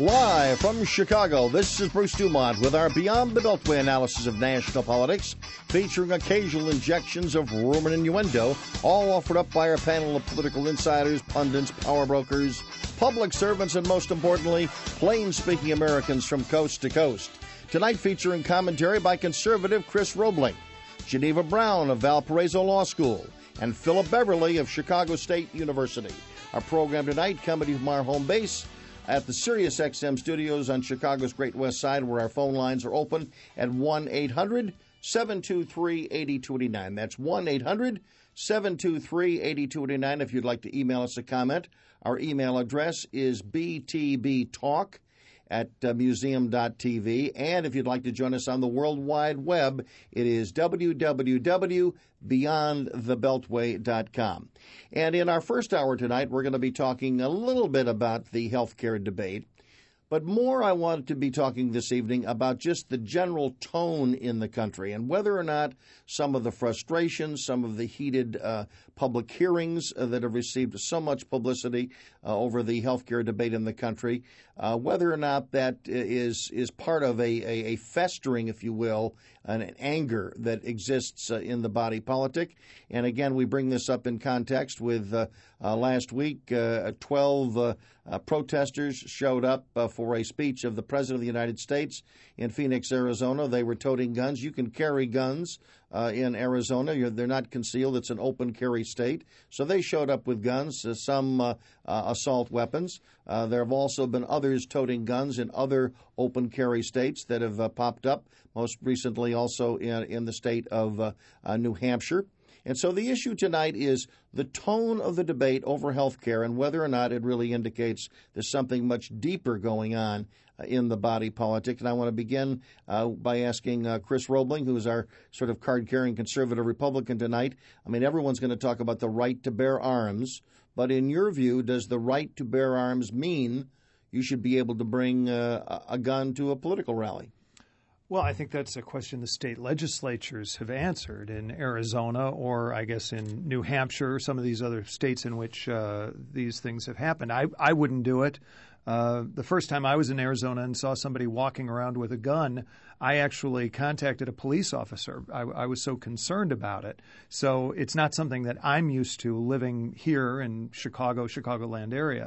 Live from Chicago, this is Bruce Dumont with our Beyond the Beltway analysis of national politics, featuring occasional injections of rumor and innuendo, all offered up by our panel of political insiders, pundits, power brokers, public servants, and most importantly, plain-speaking Americans from coast to coast. Tonight featuring commentary by conservative Chris Roebling, Geneva Brown of Valparaiso Law School, and Philip Beverly of Chicago State University. Our program tonight coming from our home base at the SiriusXM studios on Chicago's Great West Side, where our phone lines are open at 1-800-723-8289. That's 1-800-723-8289 if you'd like to email us a comment. Our email address is btbtalk at museum.tv. And if you'd like to join us on the World Wide Web, it is www.beyondthebeltway.com. And in our first hour tonight, we're going to be talking a little bit about the health care debate. But more, I wanted to be talking this evening about just the general tone in the country and whether or not some of the frustrations, some of the heated public hearings that have received so much publicity over the health care debate in the country, whether or not that is part of a festering, if you will, an anger that exists in the body politic. And again, we bring this up in context with last week, 12 protesters showed up for a speech of the President of the United States in Phoenix, Arizona. They were toting guns. You can carry guns in Arizona. They're not concealed. It's an open carry state. So they showed up with guns, some assault weapons. There have also been others toting guns in other open carry states that have popped up, most recently also in the state of New Hampshire. And so the issue tonight is the tone of the debate over health care and whether or not it really indicates there's something much deeper going on in the body politic. And I want to begin by asking Chris Roebling, who is our sort of card-carrying conservative Republican tonight. I mean, everyone's going to talk about the right to bear arms, but in your view, does the right to bear arms mean you should be able to bring a gun to a political rally? Well, I think that's a question the state legislatures have answered in Arizona or I guess in New Hampshire, some of these other states in which these things have happened. I wouldn't do it. The first time I was in Arizona and saw somebody walking around with a gun, I actually contacted a police officer. I was so concerned about it. So it's not something that I'm used to living here in Chicagoland area.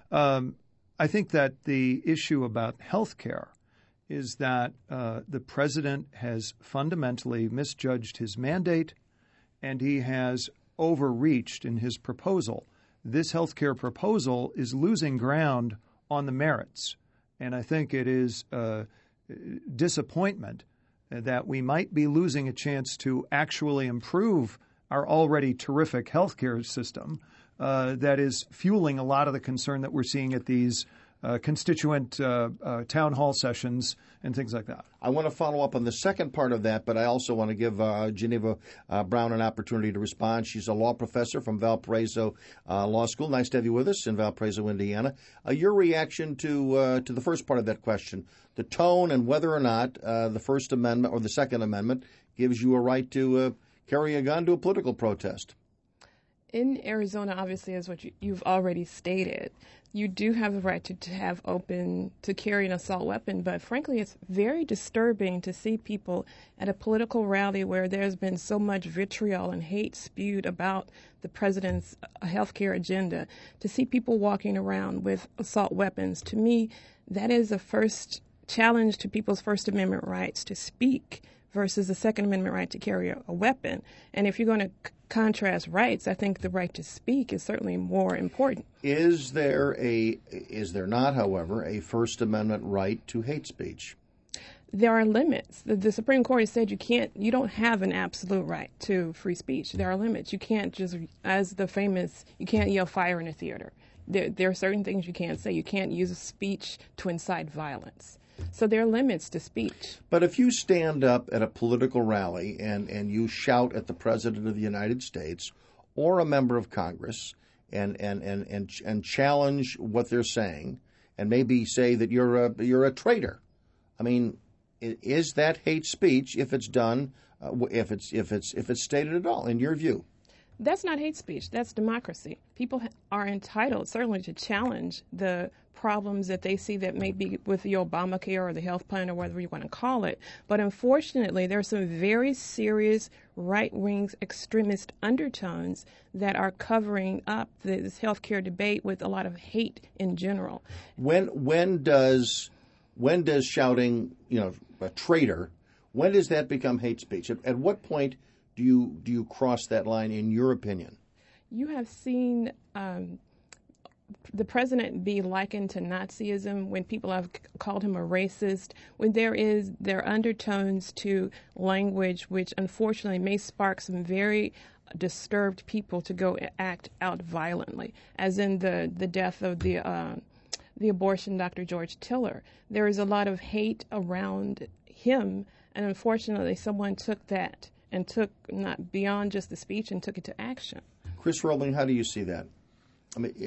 I think that the issue about health care is that the president has fundamentally misjudged his mandate and he has overreached in his proposal. This health care proposal is losing ground on the merits, and I think it is disappointment that we might be losing a chance to actually improve our already terrific health care system that is fueling a lot of the concern that we're seeing at these constituent town hall sessions and things like that. I want to follow up on the second part of that, but I also want to give Geneva Brown an opportunity to respond. She's a law professor from Valparaiso Law School. Nice to have you with us in Valparaiso, Indiana. Your reaction to the first part of that question, the tone and whether or not the First Amendment or the Second Amendment gives you a right to carry a gun to a political protest. In Arizona, obviously, as what you've already stated, you do have the right to carry an assault weapon. But frankly, it's very disturbing to see people at a political rally where there's been so much vitriol and hate spewed about the president's healthcare agenda, to see people walking around with assault weapons. To me, that is a first challenge to people's First Amendment rights to speak versus the Second Amendment right to carry a weapon. And if you're going to contrast rights, I think the right to speak is certainly more important. Is there not, however, a First Amendment right to hate speech? There are limits. The Supreme Court has said you don't have an absolute right to free speech. There are limits. You can't just, you can't yell fire in a theater. There are certain things you can't say. You can't use speech to incite violence. So there are limits to speech. But if you stand up at a political rally and you shout at the President of the United States or a member of Congress and challenge what they're saying and maybe say that you're a traitor, I mean, is that hate speech if it's done, if it's stated at all, in your view? That's not hate speech. That's democracy. People are entitled, certainly, to challenge the problems that they see that may be with the Obamacare or the health plan or whatever you want to call it. But unfortunately, there are some very serious right-wing extremist undertones that are covering up this healthcare debate with a lot of hate in general. When does shouting, a traitor, when does that become hate speech? At what point do you cross that line, in your opinion? You have seen the president be likened to Nazism when people have called him a racist, when there are undertones to language which unfortunately may spark some very disturbed people to go act out violently, as in the death of the abortion Dr. George Tiller. There is a lot of hate around him, and unfortunately someone took that and took not beyond just the speech and took it to action. Chris Roebling, how do you see that? I mean,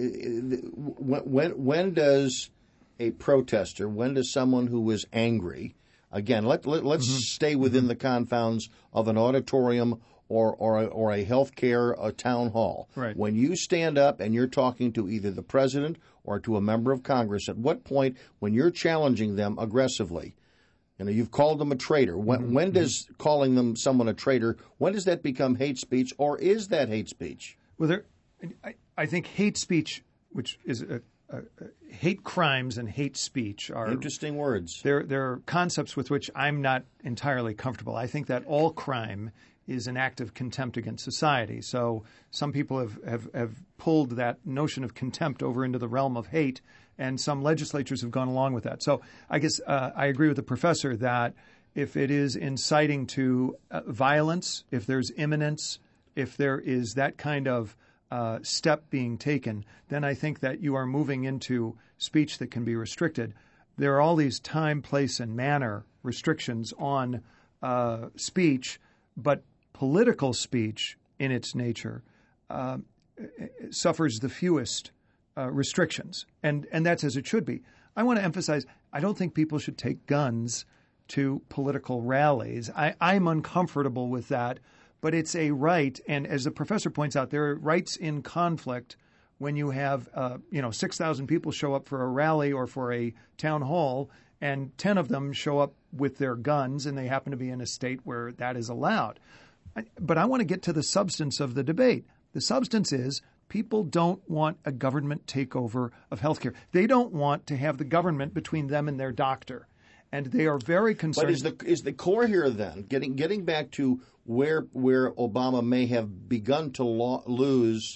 when does a protester, when does someone who is angry, again, let's stay within the confounds of an auditorium or a healthcare town hall. Right. When you stand up and you're talking to either the president or to a member of Congress, at what point, when you're challenging them aggressively, you've called them a traitor. When does calling someone a traitor, when does that become hate speech, or is that hate speech? Well, I think hate speech, which is hate crimes and hate speech, are interesting words. They're concepts with which I'm not entirely comfortable. I think that all crime is an act of contempt against society. So some people have pulled that notion of contempt over into the realm of hate, and some legislatures have gone along with that. So I guess I agree with the professor that if it is inciting to violence, if there's imminence, if there is that kind of step being taken, then I think that you are moving into speech that can be restricted. There are all these time, place, and manner restrictions on speech, but political speech in its nature suffers the fewest restrictions, and that's as it should be. I want to emphasize, I don't think people should take guns to political rallies. I'm uncomfortable with that. But it's a right, and as the professor points out, there are rights in conflict when you have 6,000 people show up for a rally or for a town hall, and 10 of them show up with their guns, and they happen to be in a state where that is allowed. But I want to get to the substance of the debate. The substance is people don't want a government takeover of healthcare. They don't want to have the government between them and their doctor. And they are very concerned. But is the core here then, getting back to where Obama may have begun to lose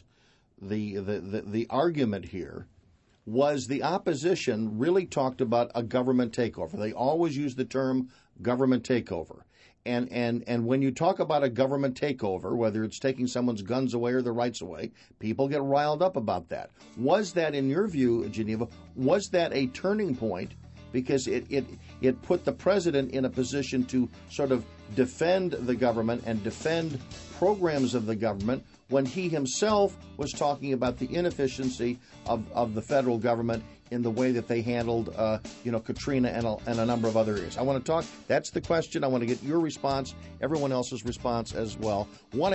the argument here, was the opposition really talked about a government takeover. They always use the term government takeover. And when you talk about a government takeover, whether it's taking someone's guns away or their rights away, people get riled up about that. Was that, in your view, Geneva, was that a turning point? Because it put the president in a position to sort of defend the government and defend programs of the government when he himself was talking about the inefficiency of the federal government in the way that they handled, Katrina and a number of other areas. I want to talk. That's the question. I want to get your response, everyone else's response as well.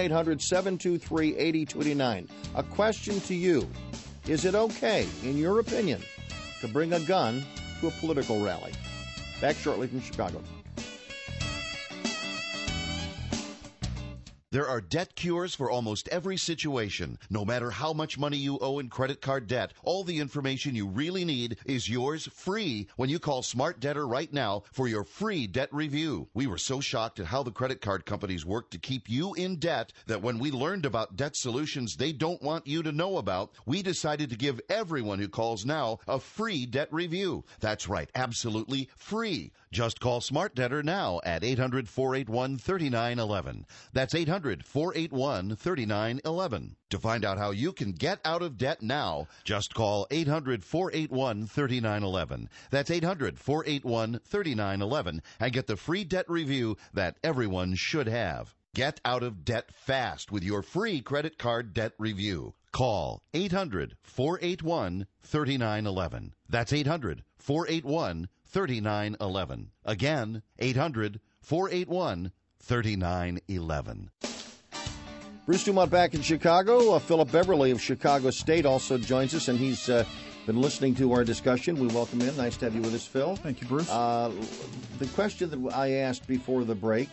1-800-723-8289. A question to you. Is it okay, in your opinion, to bring a gun to a political rally? Back shortly from Chicago. There are debt cures for almost every situation. No matter how much money you owe in credit card debt, all the information you really need is yours free when you call Smart Debtor right now for your free debt review. We were so shocked at how the credit card companies work to keep you in debt that when we learned about debt solutions they don't want you to know about, we decided to give everyone who calls now a free debt review. That's right, absolutely free. Just call Smart Debtor now at 800-481-3911. That's 800-481-3911. To find out how you can get out of debt now, just call 800-481-3911. That's 800-481-3911 and get the free debt review that everyone should have. Get out of debt fast with your free credit card debt review. Call 800-481-3911. That's 800-481-3911. Again, 800-481-3911. Bruce Dumont back in Chicago. Philip Beverly of Chicago State also joins us, and he's been listening to our discussion. We welcome him. Nice to have you with us, Phil. Thank you, Bruce. The question that I asked before the break,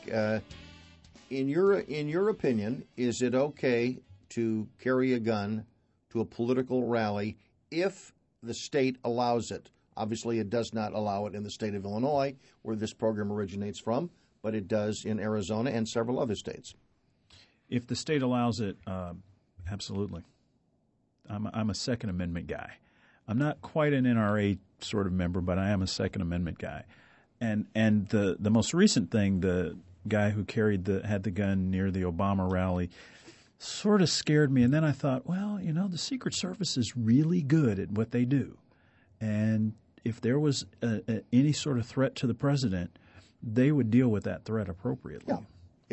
in your opinion, is it okay to carry a gun to a political rally if the state allows it? Obviously, it does not allow it in the state of Illinois, where this program originates from, but it does in Arizona and several other states. If the state allows it, absolutely. I'm a Second Amendment guy. I'm not quite an NRA sort of member, but I am a Second Amendment guy. And the most recent thing, the guy who had the gun near the Obama rally, sort of scared me. And then I thought, well, the Secret Service is really good at what they do. And if there was any sort of threat to the president, they would deal with that threat appropriately. Yeah.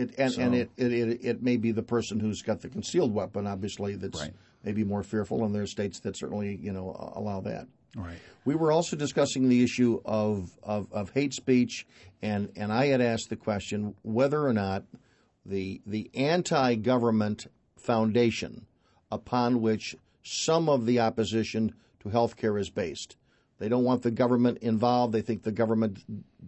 It may be the person who's got the concealed weapon, obviously, that's right. Maybe more fearful, and there are states that certainly allow that. Right. We were also discussing the issue of hate speech, and I had asked the question whether or not the anti-government foundation upon which some of the opposition to health care is based. They don't want the government involved. They think the government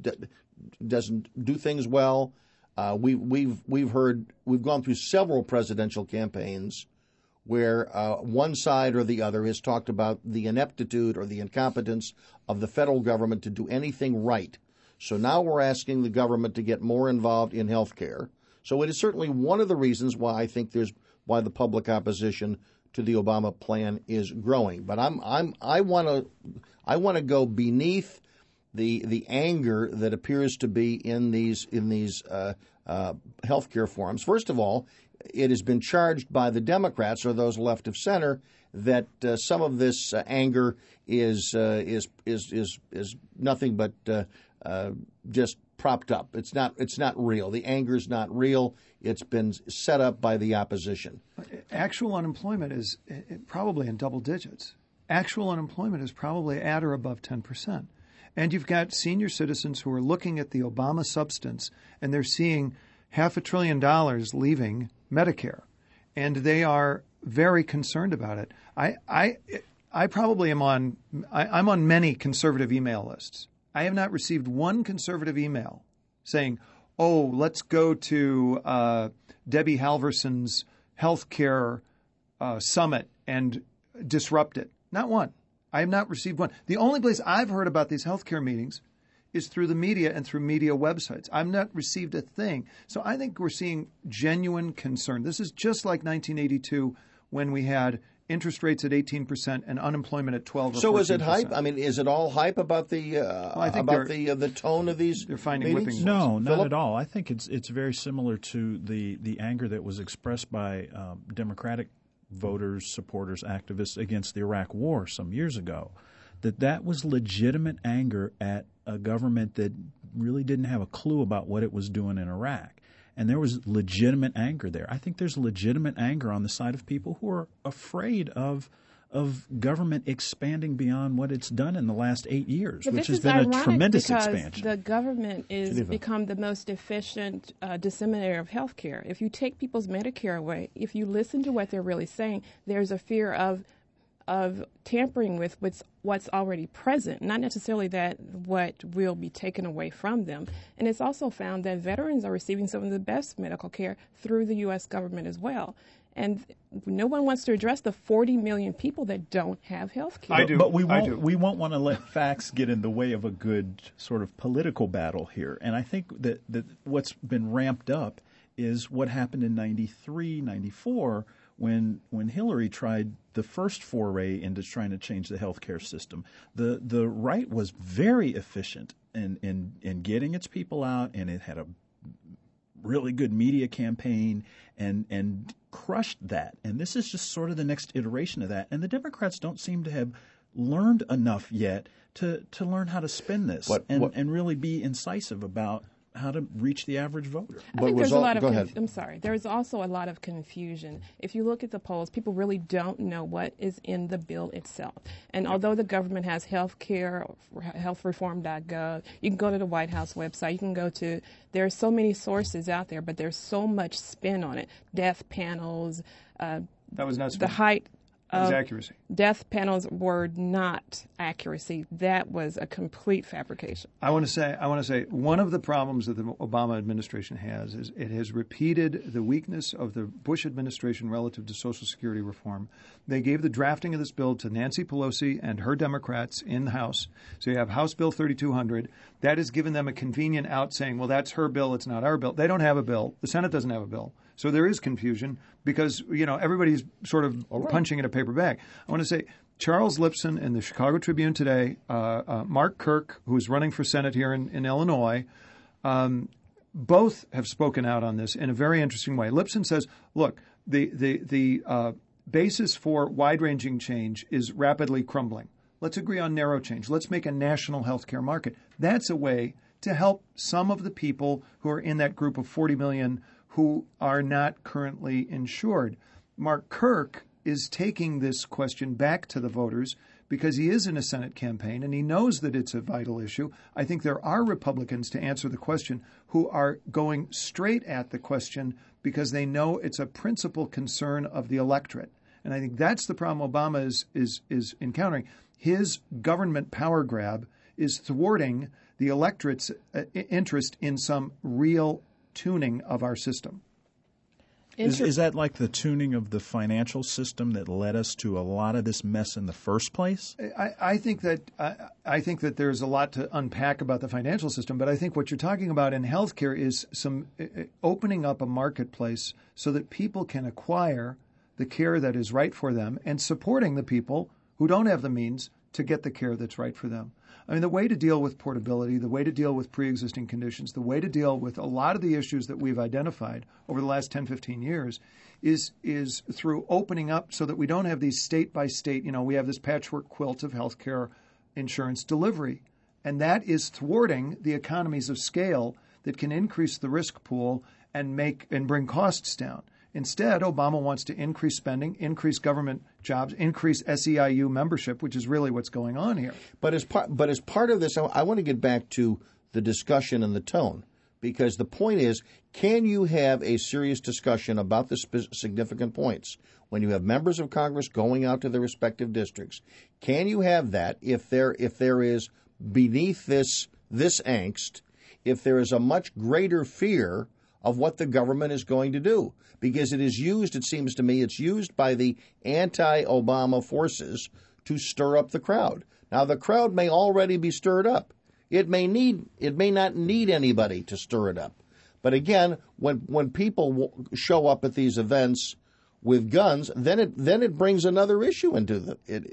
doesn't do things well. We've gone through several presidential campaigns where one side or the other has talked about the ineptitude or the incompetence of the federal government to do anything right. So now we're asking the government to get more involved in health care. So it is certainly one of the reasons why I think why the public opposition to the Obama plan is growing. But I want to go beneath the anger that appears to be in these healthcare forums. First of all, it has been charged by the Democrats or those left of center that some of this anger is nothing but just propped up. It's not real. The anger is not real. It's been set up by the opposition. Actual unemployment is probably in double digits. Actual unemployment is probably at or above 10%. And you've got senior citizens who are looking at the Obama substance, and they're seeing $500 billion leaving Medicare, and they are very concerned about it. I probably am on many conservative email lists. I have not received one conservative email saying, "Oh, let's go to Debbie Halverson's healthcare summit and disrupt it." Not one. I have not received one. The only place I've heard about these healthcare meetings is through the media and through media websites. I've not received a thing. So I think we're seeing genuine concern. This is just like 1982 when we had interest rates at 18% and unemployment at 12 or 14%. So is it hype? I mean, is it all hype about the the tone of these they're finding meetings? whipping No, not Philip? at all. I think it's very similar to the anger that was expressed by Democratic voters, supporters, activists against the Iraq War some years ago. That was legitimate anger at a government that really didn't have a clue about what it was doing in Iraq. And there was legitimate anger there. I think there's legitimate anger on the side of people who are afraid of government expanding beyond what it's done in the last 8 years, But which this has been is a tremendous because expansion. the government is Geneva. become the most efficient disseminator of health care. If you take people's Medicare away, if you listen to what they're really saying, there's a fear of tampering with what's already present, not necessarily that what will be taken away from them. And it's also found that veterans are receiving some of the best medical care through the U.S. government as well. And no one wants to address the 40 million people that don't have health care. I do. But we I do. won't want to let facts get in the way of a good sort of political battle here. And I think that what's been ramped up is what happened in 93, 94, when Hillary tried the first foray into trying to change the healthcare system. The right was very efficient in getting its people out, and it had a really good media campaign and crushed that. And this is just sort of the next iteration of that. And the Democrats don't seem to have learned enough yet to learn how to spin this and really be incisive about reach the average voter. I think there's a lot of go ahead. I'm sorry. There's also a lot of confusion. If you look at the polls, people really don't know what is in the bill itself. And although the government has healthcare, healthreform.gov, you can go to the White House website. You can go to, there are so many sources out there, but there's so much spin on it. Death panels. That was not the height. That was accuracy. Death panels were not accuracy. That was a complete fabrication. I want to say one of the problems that the Obama administration has is it has repeated the weakness of the Bush administration relative to Social Security reform. They gave the drafting of this bill to Nancy Pelosi and her Democrats in the House. So you have House Bill 3200. That has given them a convenient out saying, well, that's her bill, it's not our bill. They don't have a bill. The Senate doesn't have a bill. So there is confusion because, everybody's sort of punching at a paper bag. I want to say Charles Lipson in the Chicago Tribune today, Mark Kirk, who's running for Senate here in Illinois, both have spoken out on this in a very interesting way. Lipson says, look, the basis for wide-ranging change is rapidly crumbling. Let's agree on narrow change. Let's make a national health care market. That's a way to help some of the people who are in that group of 40 million who are not currently insured. Mark Kirk is taking this question back to the voters because he is in a Senate campaign and he knows that it's a vital issue. I think there are Republicans, to answer the question, who are going straight at the question because they know it's a principal concern of the electorate. And I think that's the problem Obama is encountering. His government power grab is thwarting the electorate's interest in some real tuning of our system. Is that like the tuning of the financial system that led us to a lot of this mess in the first place? I think that there's a lot to unpack about the financial system, but I think what you're talking about in healthcare is some opening up a marketplace so that people can acquire the care that is right for them and supporting the people who don't have the means to get the care that's right for them. I mean, the way to deal with portability, the way to deal with pre-existing conditions, the way to deal with a lot of the issues that we've identified over the last 10, 15 years is through opening up so that we don't have these state-by-state, we have this patchwork quilt of healthcare insurance delivery. And that is thwarting the economies of scale that can increase the risk pool and bring costs down. Instead, Obama wants to increase spending, increase government jobs, increase SEIU membership, which is really what's going on here. But as part of this, I want to get back to the discussion and the tone, because the point is, can you have a serious discussion about the significant points when you have members of Congress going out to their respective districts? Can you have that if there is beneath this angst, if there is a much greater fear of what the government is going to do? Because it is used, it seems to me, it's used by the anti-Obama forces to stir up the crowd. Now, the crowd may already be stirred up. It may not need anybody to stir it up. But again, when people show up at these events with guns, then it brings another issue into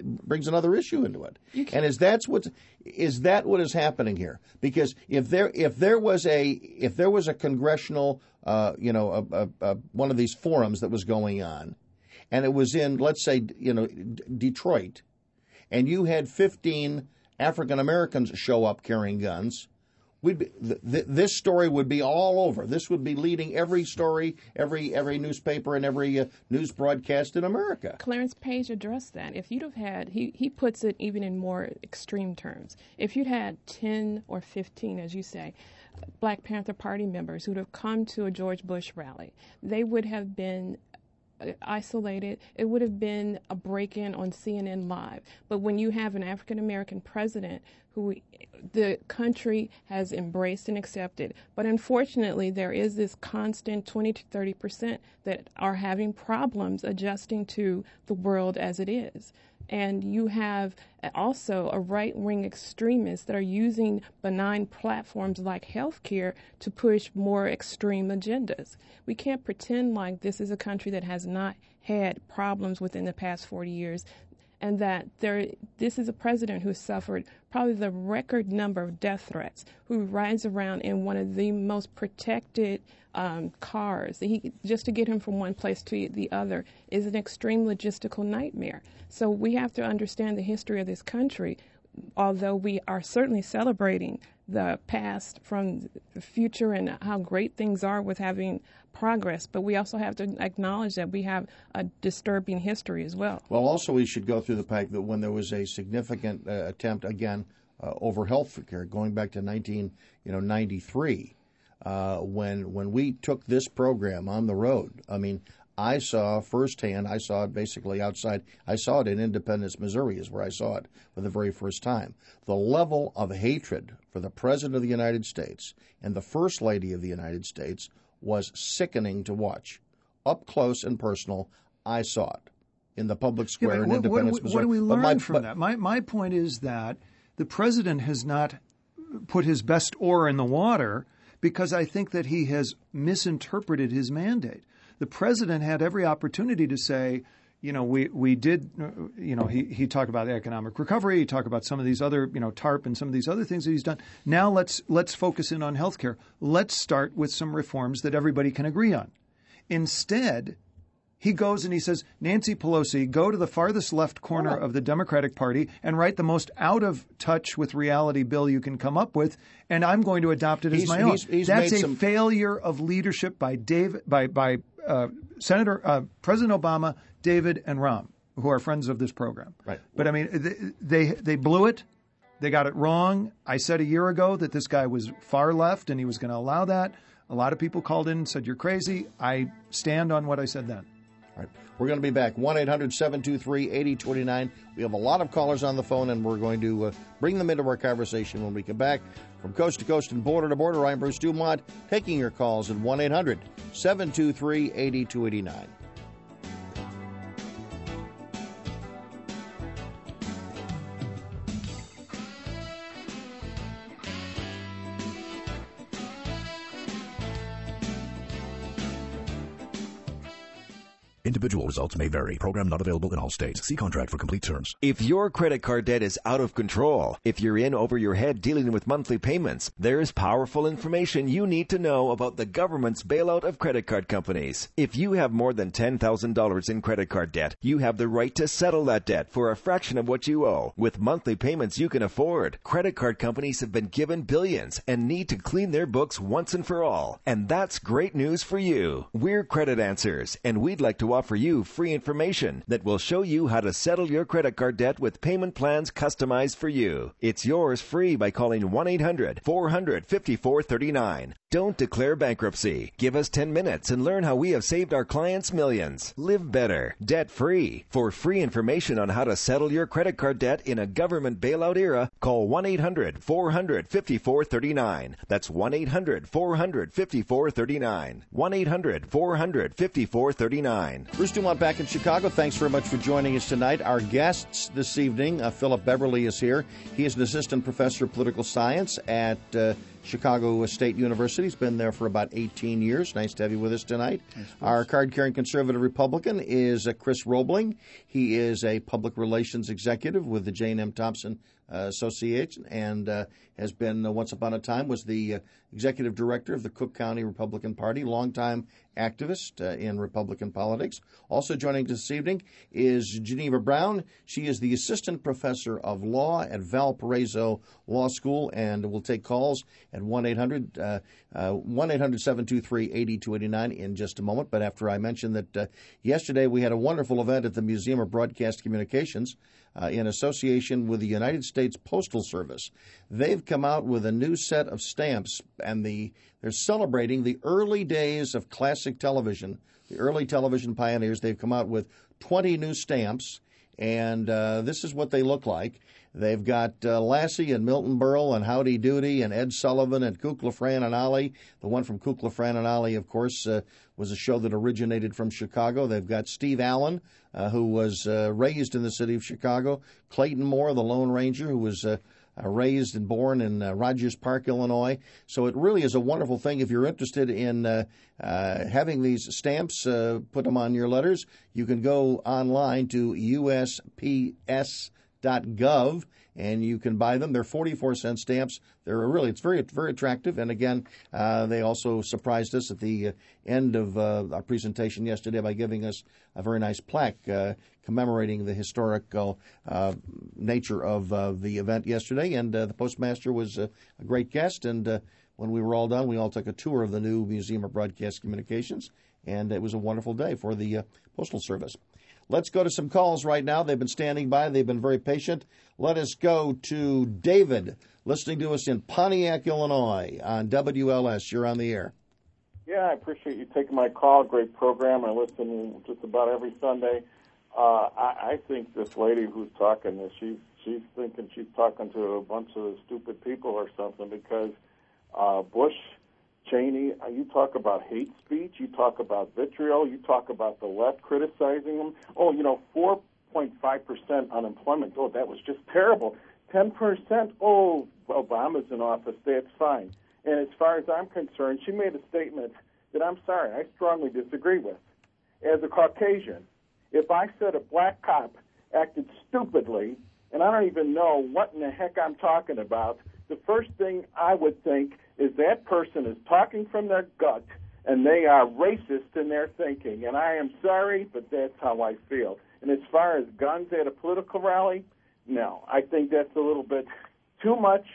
it. And is that what is happening here? Because if there was a congressional one of these forums that was going on, and it was in, let's say, Detroit, and you had 15 African Americans show up carrying guns, this story would be all over. This would be leading every story, every newspaper and every news broadcast in America. Clarence Page addressed that. If you'd have had, he puts it even in more extreme terms. If you'd had 10 or 15, as you say, Black Panther Party members who'd have come to a George Bush rally, they would have been isolated. It would have been a break-in on CNN Live. But when you have an African-American president who the country has embraced and accepted, but unfortunately there is this constant 20 to 30% that are having problems adjusting to the world as it is. And you have also a right-wing extremists that are using benign platforms like healthcare to push more extreme agendas. We can't pretend like this is a country that has not had problems within the past 40 years, and that this is a president who suffered probably the record number of death threats, who rides around in one of the most protected cars. Just to get him from one place to the other is an extreme logistical nightmare. So we have to understand the history of this country. Although we are certainly celebrating the past from the future and how great things are with having progress, but we also have to acknowledge that we have a disturbing history as well. Well, also we should go through the fact that when there was a significant attempt, again, over health care, going back to 1993, when we took this program on the road, I mean, I saw firsthand, I saw it basically outside, I saw it in Independence, Missouri is where I saw it for the very first time. The level of hatred for the President of the United States and the First Lady of the United States was sickening to watch. Up close and personal, I saw it in the public square in Independence, Missouri. What do we learn from that? My point is that the President has not put his best oar in the water because I think that he has misinterpreted his mandate. The President had every opportunity to say, we did, he talked about economic recovery, he talked about some of these other, TARP and some of these other things that he's done. Now let's focus in on health care. Let's start with some reforms that everybody can agree on. Instead, he goes and he says, Nancy Pelosi, go to the farthest left corner of the Democratic Party and write the most out-of-touch with reality bill you can come up with, and I'm going to adopt it as my own. That's a failure of leadership by President Obama, David, and Rahm, who are friends of this program. Right. But, I mean, they blew it. They got it wrong. I said a year ago that this guy was far left and he was going to allow that. A lot of people called in and said, you're crazy. I stand on what I said then. All right. We're going to be back. 1-800-723-8029. We have a lot of callers on the phone, and we're going to bring them into our conversation when we come back. From coast to coast and border to border, I'm Bruce Dumont, taking your calls at 1-800-723-8289. Individual results may vary. Program not available in all states. See contract for complete terms. If your credit card debt is out of control, if you're in over your head dealing with monthly payments, there's powerful information you need to know about the government's bailout of credit card companies. If you have more than $10,000 in credit card debt, you have the right to settle that debt for a fraction of what you owe. With monthly payments you can afford, credit card companies have been given billions and need to clean their books once and for all. And that's great news for you. We're Credit Answers, and we'd like to offer you free information that will show you how to settle your credit card debt with payment plans customized for you. It's yours free by calling 1-800-400-5439. Don't declare bankruptcy. Give us 10 minutes and learn how we have saved our clients millions. Live better, debt-free. For free information on how to settle your credit card debt in a government bailout era, call 1-800-400-5439. That's 1-800-400-5439. 1-800-400-5439. Bruce Dumont back in Chicago. Thanks very much for joining us tonight. Our guests this evening, Philip Beverly is here. He is an assistant professor of political science at Chicago State University. He's been there for about 18 years. Nice to have you with us tonight. Our card-carrying conservative Republican is Chris Roebling. He is a public relations executive with the Jane M. Thompson Association and has been, once upon a time, was the executive director of the Cook County Republican Party, longtime activist in Republican politics. Also joining us this evening is Geneva Brown. She is the assistant professor of law at Valparaiso Law School, and will take calls at 1-800-723-8289 in just a moment. But after I mention that yesterday we had a wonderful event at the Museum of Broadcast Communications in association with the United States Postal Service. They've come out with a new set of stamps, and they're celebrating the early days of classic television, the early television pioneers. They've come out with 20 new stamps, and this is what they look like. They've got Lassie and Milton Berle and Howdy Doody and Ed Sullivan and Kukla, Fran and Ollie. The one from Kukla, Fran and Ollie, of course, was a show that originated from Chicago. They've got Steve Allen, who was raised in the city of Chicago. Clayton Moore, the Lone Ranger, who was raised and born in Rogers Park, Illinois. So it really is a wonderful thing. If you're interested in having these stamps, put them on your letters, you can go online to USPS .gov, and you can buy them. They're 44-cent stamps. It's very, very attractive. And again, they also surprised us at the end of our presentation yesterday by giving us a very nice plaque commemorating the historical nature of the event yesterday. And the postmaster was a great guest. And when we were all done, we all took a tour of the new Museum of Broadcast Communications, and it was a wonderful day for the Postal Service. Let's go to some calls right now. They've been standing by. They've been very patient. Let us go to David, listening to us in Pontiac, Illinois, on WLS. You're on the air. Yeah, I appreciate you taking my call. Great program. I listen just about every Sunday. I think this lady who's talking this, she's thinking she's talking to a bunch of stupid people or something, because Bush, Cheney, you talk about hate speech, you talk about vitriol, you talk about the left criticizing them. 4.5% unemployment. Oh, that was just terrible. 10%. Oh, Obama's in office. That's fine. And as far as I'm concerned, she made a statement that I'm sorry, I strongly disagree with. As a Caucasian, if I said a black cop acted stupidly, and I don't even know what in the heck I'm talking about, the first thing I would think is that person is talking from their gut, and they are racist in their thinking. And I am sorry, but that's how I feel. And as far as guns at a political rally, no, I think that's a little bit too much.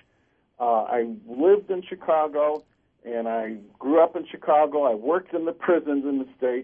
I lived in Chicago, and I grew up in Chicago. I worked in the prisons in the state.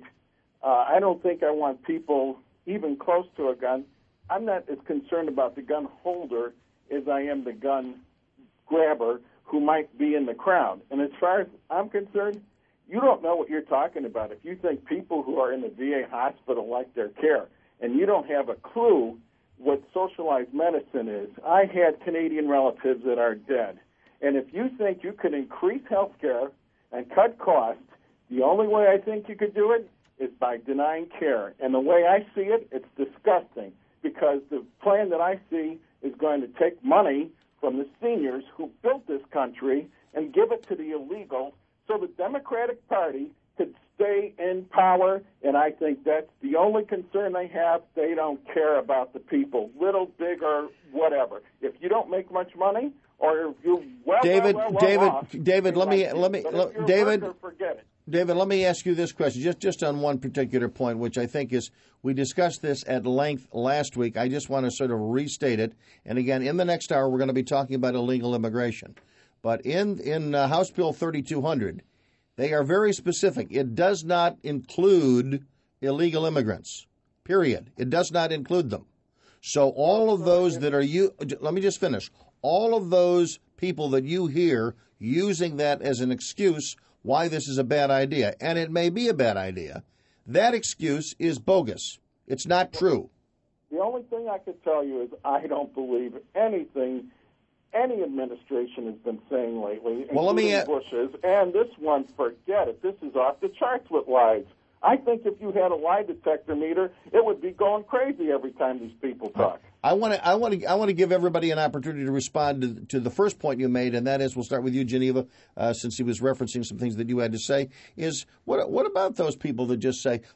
I don't think I want people even close to a gun. I'm not as concerned about the gun holder as I am the gun grabber who might be in the crowd. And as far as I'm concerned, you don't know what you're talking about if you think people who are in the VA hospital like their care, and you don't have a clue what socialized medicine is. I had Canadian relatives that are dead. And if you think you could increase health care and cut costs, the only way I think you could do it is by denying care. And the way I see it, it's disgusting, because the plan that I see is going to take money from the seniors who built this country and give it to the illegal so the Democratic Party could stay in power. And I think that's the only concern they have. They don't care about the people, little, big, or whatever. If you don't make much money, or if you're David, David, let me, David, forget it. David, let me ask you this question, just on one particular point, which I think is, we discussed this at length last week. I just want to sort of restate it. And again, in the next hour, we're going to be talking about illegal immigration. But in House Bill 3200, they are very specific. It does not include illegal immigrants, period. It does not include them. So all of those that are let me just finish. All of those people that you hear using that as an excuse why this is a bad idea, and it may be a bad idea, that excuse is bogus. It's not true. The only thing I could tell you is I don't believe anything any administration has been saying lately, including Bush's, and this one, forget it. This is off the charts with lies. I think if you had a lie detector meter, it would be going crazy every time these people talk. I want to give everybody an opportunity to respond to the first point you made, and that is, we'll start with you, Geneva, since he was referencing some things that you had to say. Is what about those people that just say,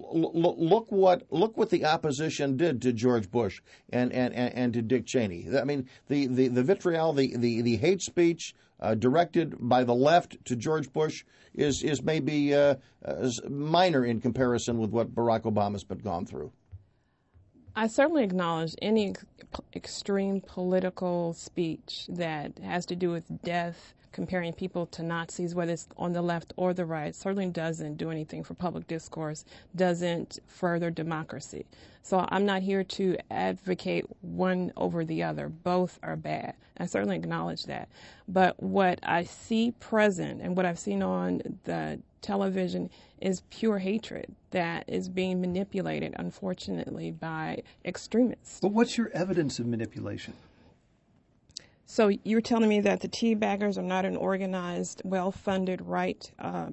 look what the opposition did to George Bush and to Dick Cheney? I mean, the vitriol, the hate speech directed by the left to George Bush is maybe minor in comparison with what Barack Obama's been gone through. I certainly acknowledge any extreme political speech that has to do with death, comparing people to Nazis, whether it's on the left or the right, certainly doesn't do anything for public discourse, doesn't further democracy. So I'm not here to advocate one over the other. Both are bad. I certainly acknowledge that. But what I see present and what I've seen on the television is pure hatred that is being manipulated, unfortunately, by extremists. But what's your evidence of manipulation? So you're telling me that the teabaggers are not an organized, well-funded right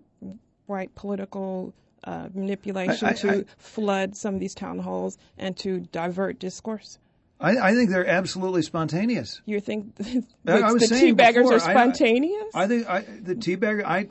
political manipulation to flood some of these town halls and to divert discourse? I think they're absolutely spontaneous. You think the teabaggers are spontaneous? I think the teabaggers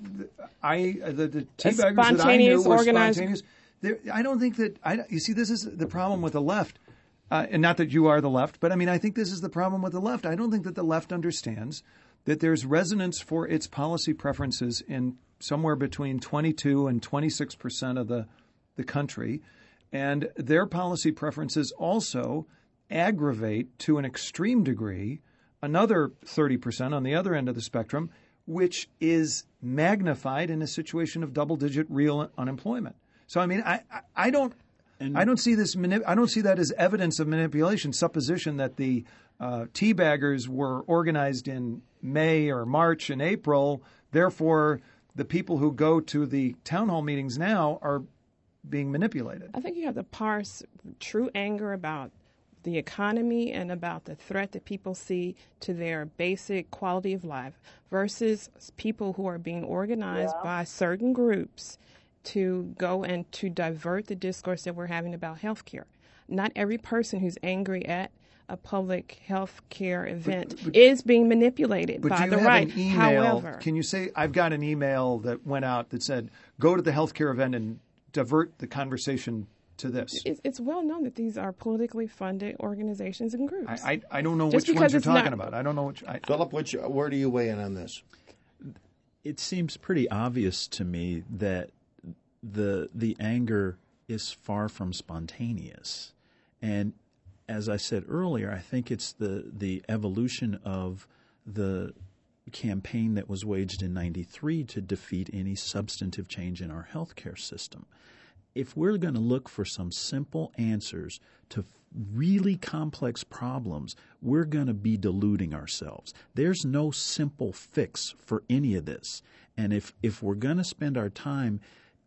that I knew were spontaneous. I don't think that. You see, this is the problem with the left. and not that you are the left, but I mean, I think this is the problem with the left. I don't think that the left understands that there's resonance for its policy preferences in somewhere between 22 and 26% of the country. And their policy preferences also aggravate to an extreme degree another 30% on the other end of the spectrum, which is magnified in a situation of double-digit real unemployment. So, I mean, I don't see this. I don't see that as evidence of manipulation, supposition that the teabaggers were organized in May or March and April. Therefore, the people who go to the town hall meetings now are being manipulated. I think you have to parse true anger about the economy and about the threat that people see to their basic quality of life versus people who are being organized by certain groups to go and to divert the discourse that we're having about health care. Not every person who's angry at a public health care event is being manipulated by the right. An email, however, can you say, I've got an email that went out that said, go to the health care event and divert the conversation to this? It's well known that these are politically funded organizations and groups. I don't know which ones you're talking about. I don't know which. Philip, where do you weigh in on this? It seems pretty obvious to me that the anger is far from spontaneous. And as I said earlier, I think it's the evolution of the campaign that was waged in '93 to defeat any substantive change in our healthcare system. If we're going to look for some simple answers to really complex problems, we're going to be deluding ourselves. There's no simple fix for any of this. And if we're going to spend our time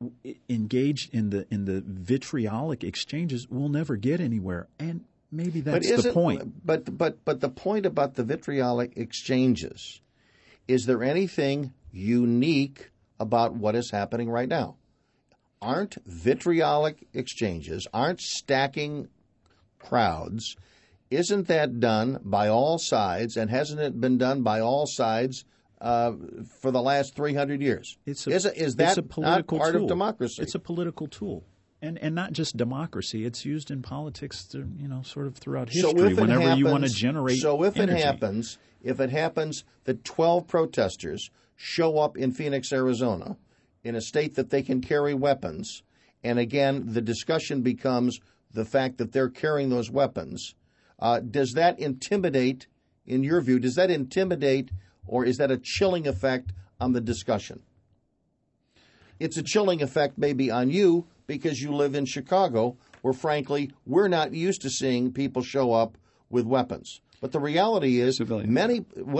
engaged in the vitriolic exchanges, we'll never get anywhere. And maybe that's the point. But the point about the vitriolic exchanges, is there anything unique about what is happening right now? Aren't vitriolic exchanges, aren't stacking crowds, isn't that done by all sides, and hasn't it been done by all sides for the last 300 years? Is that a political not part tool of democracy? It's a political tool. And not just democracy, it's used in politics, sort of throughout history. Whenever you want to generate energy. If it happens that 12 protesters show up in Phoenix, Arizona, in a state that they can carry weapons, and again, the discussion becomes the fact that they're carrying those weapons, does that intimidate, in your view, or is that a chilling effect on the discussion? It's a chilling effect maybe on you because you live in Chicago, where, frankly, we're not used to seeing people show up with weapons. But the reality is, many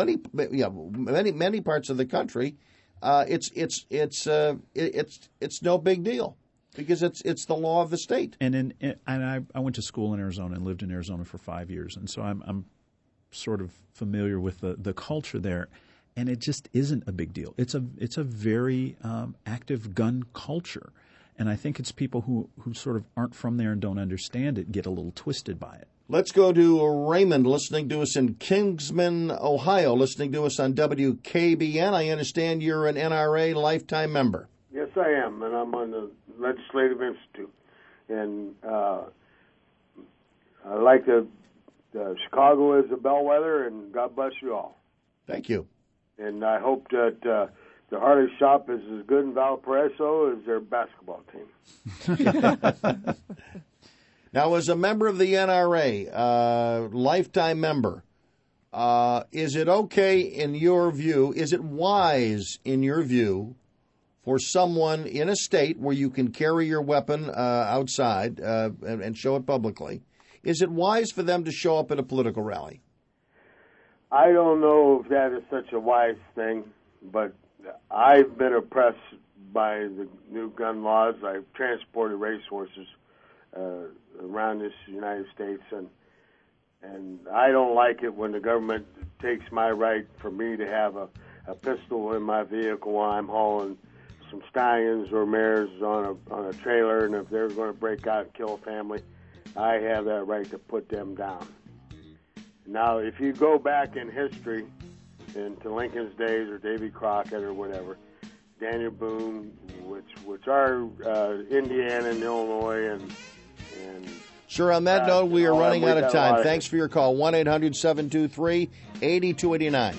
parts of the country, it's no big deal because it's the law of the state. And I went to school in Arizona and lived in Arizona for 5 years, and so I'm sort of familiar with the culture there. And it just isn't a big deal. It's a very active gun culture. And I think it's people who sort of aren't from there and don't understand it get a little twisted by it. Let's go to Raymond, listening to us in Kingsman, Ohio, listening to us on WKBN. I understand you're an NRA lifetime member. Yes, I am, and I'm on the Legislative Institute. And I like Chicago as a bellwether, and God bless you all. Thank you. And I hope that the Harley shop is as good in Valparaiso as their basketball team. Now, as a member of the NRA, lifetime member, is it okay in your view, is it wise in your view for someone in a state where you can carry your weapon outside and show it publicly, is it wise for them to show up at a political rally? I don't know if that is such a wise thing, but I've been oppressed by the new gun laws. I've transported racehorses around this United States, and I don't like it when the government takes my right for me to have a pistol in my vehicle while I'm hauling some stallions or mares on a trailer, and if they're going to break out and kill a family, I have that right to put them down. Now, if you go back in history into Lincoln's days or Davy Crockett or whatever, Daniel Boone, which are Indiana and Illinois and Sir, on that note, we are running out of time. Thanks it. for your call. 1-800-723-8289.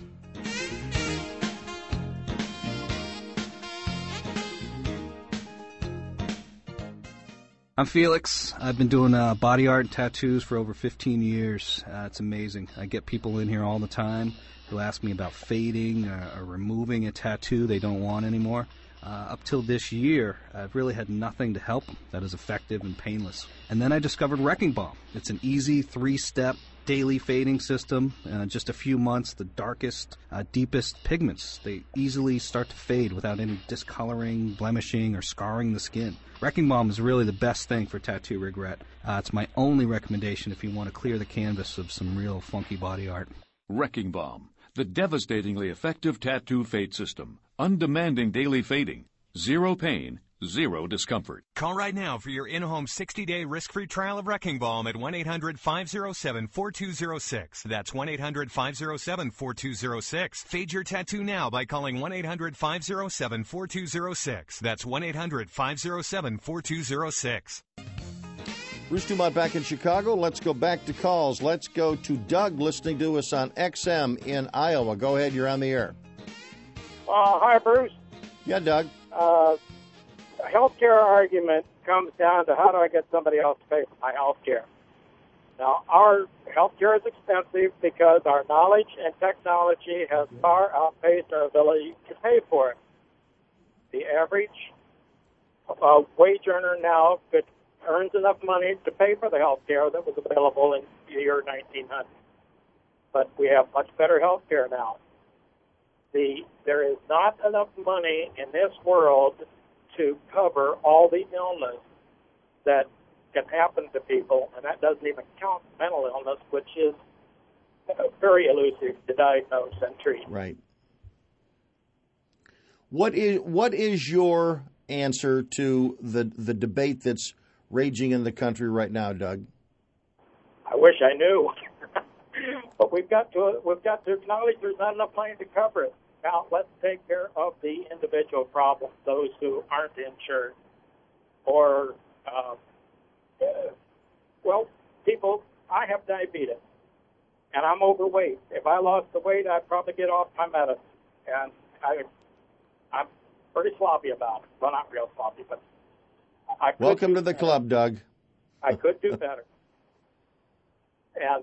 I'm Felix. I've been doing body art and tattoos for over 15 years. It's amazing. I get people in here all the time who ask me about fading or removing a tattoo they don't want anymore. Up till this year, I've really had nothing to help them that is effective and painless. And then I discovered Wrecking Balm. It's an easy 3-step daily fading system. Just a few months, the darkest, deepest pigments, they easily start to fade without any discoloring, blemishing, or scarring the skin. Wrecking Balm is really the best thing for tattoo regret. It's my only recommendation if you want to clear the canvas of some real funky body art. Wrecking Balm, the devastatingly effective tattoo fade system. Undemanding daily fading. Zero pain, zero discomfort. Call right now for your in-home 60-day risk-free trial of Wrecking Balm at 1-800-507-4206. That's 1-800-507-4206. Fade your tattoo now by calling 1-800-507-4206. That's 1-800-507-4206. Bruce Dumont back in Chicago. Let's go back to calls. Let's go to Doug listening to us on XM in Iowa. Go ahead. You're on the air. Hi, Bruce. Yeah, Doug. A healthcare argument comes down to how do I get somebody else to pay for my healthcare? Now, our healthcare is expensive because our knowledge and technology has far outpaced our ability to pay for it. The average wage earner now earns enough money to pay for the healthcare that was available in the year 1900. But we have much better healthcare now. There is not enough money in this world to cover all the illness that can happen to people, and that doesn't even count mental illness, which is very elusive to diagnose and treat. Right. What is your answer to the debate that's raging in the country right now, Doug? I wish I knew, but we've got to acknowledge there's not enough money to cover it. Now, let's take care of the individual problems, those who aren't insured. Or, people, I have diabetes, and I'm overweight. If I lost the weight, I'd probably get off my medicine. And I'm pretty sloppy about it. Well, not real sloppy, but I could Welcome to the club, Doug. I could do better. And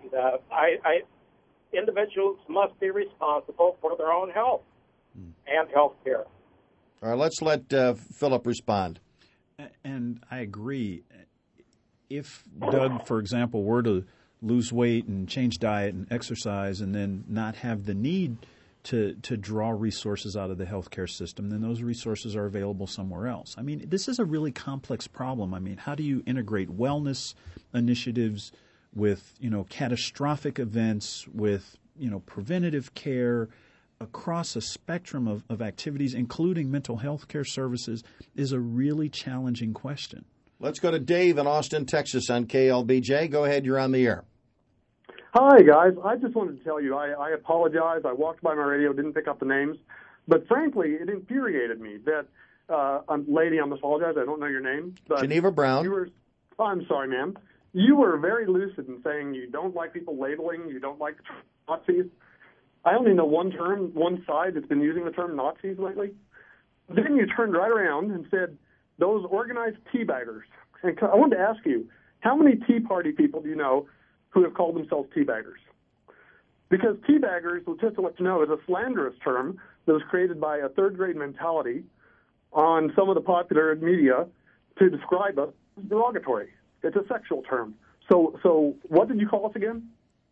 individuals must be responsible for their own health and health care. All right, let's let Philip respond. And I agree. If Doug, for example, were to lose weight and change diet and exercise and then not have the need to draw resources out of the healthcare system, then those resources are available somewhere else. I mean, this is a really complex problem. I mean, how do you integrate wellness initiatives with, catastrophic events, with, preventative care across a spectrum of activities, including mental health care services, is a really challenging question. Let's go to Dave in Austin, Texas on KLBJ. Go ahead. You're on the air. Hi, guys. I just wanted to tell you, I apologize. I walked by my radio, didn't pick up the names. But frankly, it infuriated me that, lady, I apologize, I don't know your name. But Geneva Brown. I'm sorry, ma'am. You were very lucid in saying you don't like people labeling, you don't like Nazis. I only know one side that's been using the term Nazis lately. Then you turned right around and said, those organized teabaggers. And I wanted to ask you, how many Tea Party people do you know who have called themselves teabaggers? Because teabaggers, just to let you know, is a slanderous term that was created by a third-grade mentality on some of the popular media to describe us as derogatory. It's a sexual term. So what did you call us again?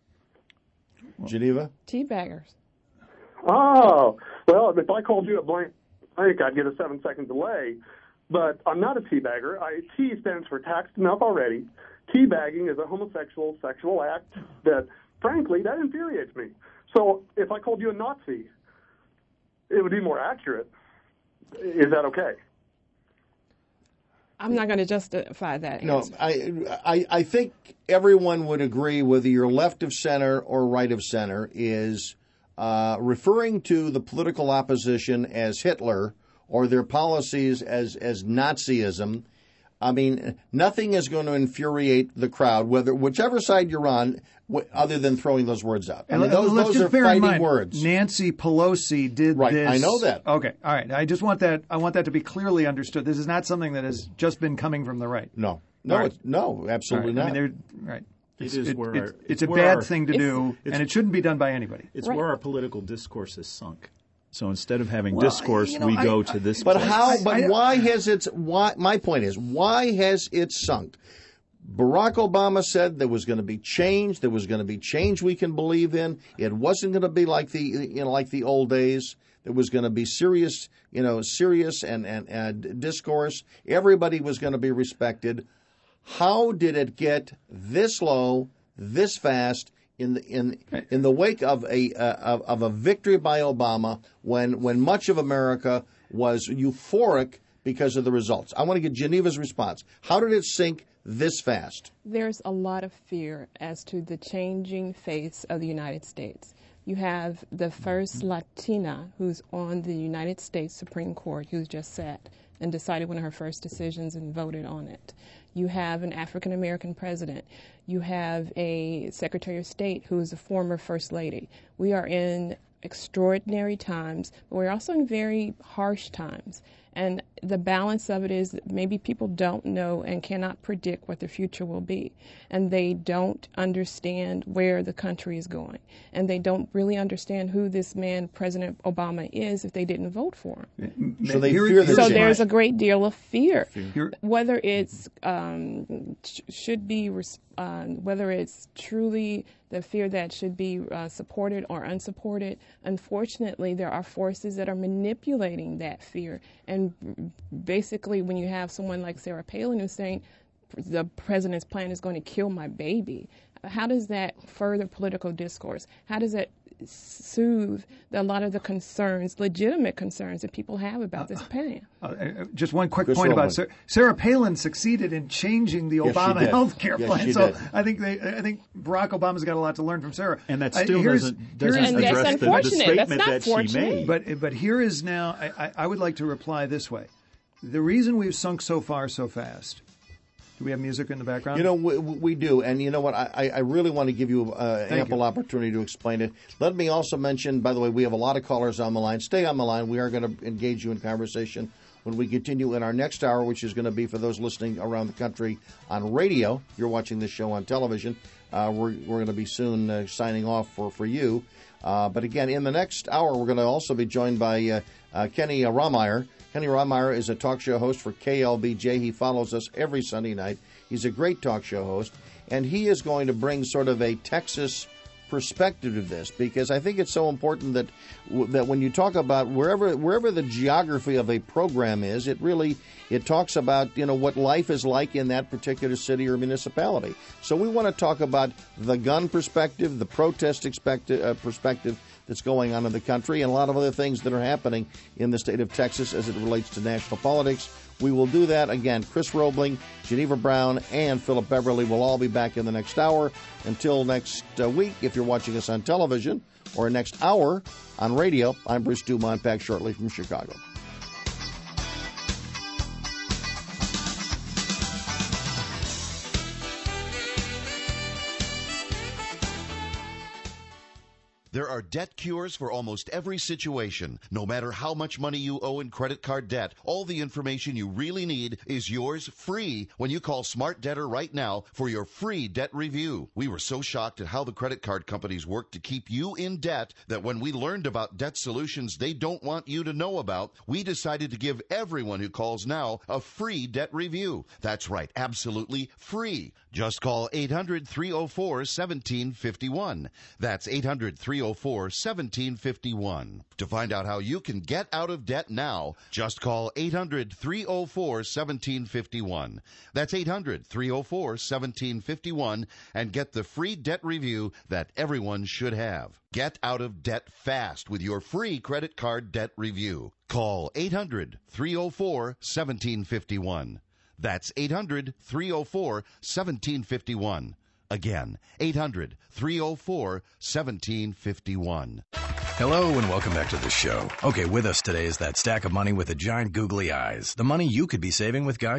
Geneva? Teabaggers. Oh, well, if I called you a blank, I think I'd get a 7-second delay. But I'm not a teabagger. T stands for taxed enough already. Teabagging is a homosexual sexual act that, frankly, that infuriates me. So if I called you a Nazi, it would be more accurate. Is that okay? I'm not going to justify that No, answer. I think everyone would agree, whether you're left of center or right of center, is referring to the political opposition as Hitler or their policies as Nazism I mean, nothing is going to infuriate the crowd, whichever side you're on, other than throwing those words out. I mean, those are fighting words. Nancy Pelosi did right, this. I know that. Okay, all right. I just want that. I want that to be clearly understood. This is not something that has just been coming from the right. No, right. No, absolutely not. I mean, right. It's a bad thing to do, and it shouldn't be done by anybody. It's where our political discourse is sunk. So instead of having discourse, we go to this. But place. why has it? My point is, why has it sunk? Barack Obama said there was going to be change. There was going to be change we can believe in. It wasn't going to be like the old days. There was going to be serious and discourse. Everybody was going to be respected. How did it get this low, this fast? In the wake of a victory by Obama, when much of America was euphoric because of the results. I want to get Geneva's response. How did it sink this fast? There's a lot of fear as to the changing face of the United States. You have the first Latina who's on the United States Supreme Court who's just sat and decided one of her first decisions and voted on it. You have an African-American president. You have a Secretary of State who is a former First Lady. We are in extraordinary times, but we're also in very harsh times. And the balance of it is that maybe people don't know and cannot predict what the future will be. And they don't understand where the country is going. And they don't really understand who this man, President Obama, is if they didn't vote for him. So they fear the So change. there's a great deal of fear. Whether it's whether it's truly the fear that should be supported or unsupported, unfortunately, there are forces that are manipulating that fear. And basically, when you have someone like Sarah Palin who's saying the president's plan is going to kill my baby, how does that further political discourse? How does that soothe a lot of the concerns, legitimate concerns that people have about this plan? Just one quick point about Sarah Palin succeeded in changing the Obama health care plan. So I think Barack Obama's got a lot to learn from Sarah. And that still doesn't address the statement that she made. But here is now, I would like to reply this way. The reason we've sunk so far so fast. Do we have music in the background? You know, we do. And you know what? I really want to give you ample opportunity to explain it. Let me also mention, by the way, we have a lot of callers on the line. Stay on the line. We are going to engage you in conversation when we continue in our next hour, which is going to be for those listening around the country on radio. If you're watching this show on television, we're going to be soon signing off for you. But again, in the next hour, we're going to also be joined by Kenny Romeyer. Kenny Romeyer is a talk show host for KLBJ. He follows us every Sunday night. He's a great talk show host, and he is going to bring sort of a Texas perspective to this, because I think it's so important that when you talk about wherever the geography of a program is, it talks about what life is like in that particular city or municipality. So we want to talk about the gun perspective, the protest perspective that's going on in the country, and a lot of other things that are happening in the state of Texas as it relates to national politics. We will do that. Again, Chris Roebling, Geneva Brown, and Philip Beverly will all be back in the next hour. Until next week, if you're watching us on television, or next hour on radio, I'm Bruce Dumont, back shortly from Chicago. There are debt cures for almost every situation. No matter how much money you owe in credit card debt, all the information you really need is yours free when you call Smart Debtor right now for your free debt review. We were so shocked at how the credit card companies work to keep you in debt that when we learned about debt solutions they don't want you to know about, we decided to give everyone who calls now a free debt review. That's right, absolutely free. Just call 800-304-1751. That's 800-304-1751. To find out how you can get out of debt now, just call 800-304-1751. That's 800-304-1751 and get the free debt review that everyone should have. Get out of debt fast with your free credit card debt review. Call 800-304-1751. That's 800-304-1751. Again, 800-304-1751. Hello and welcome back to the show. Okay, with us today is that stack of money with the giant googly eyes. The money you could be saving with Geico.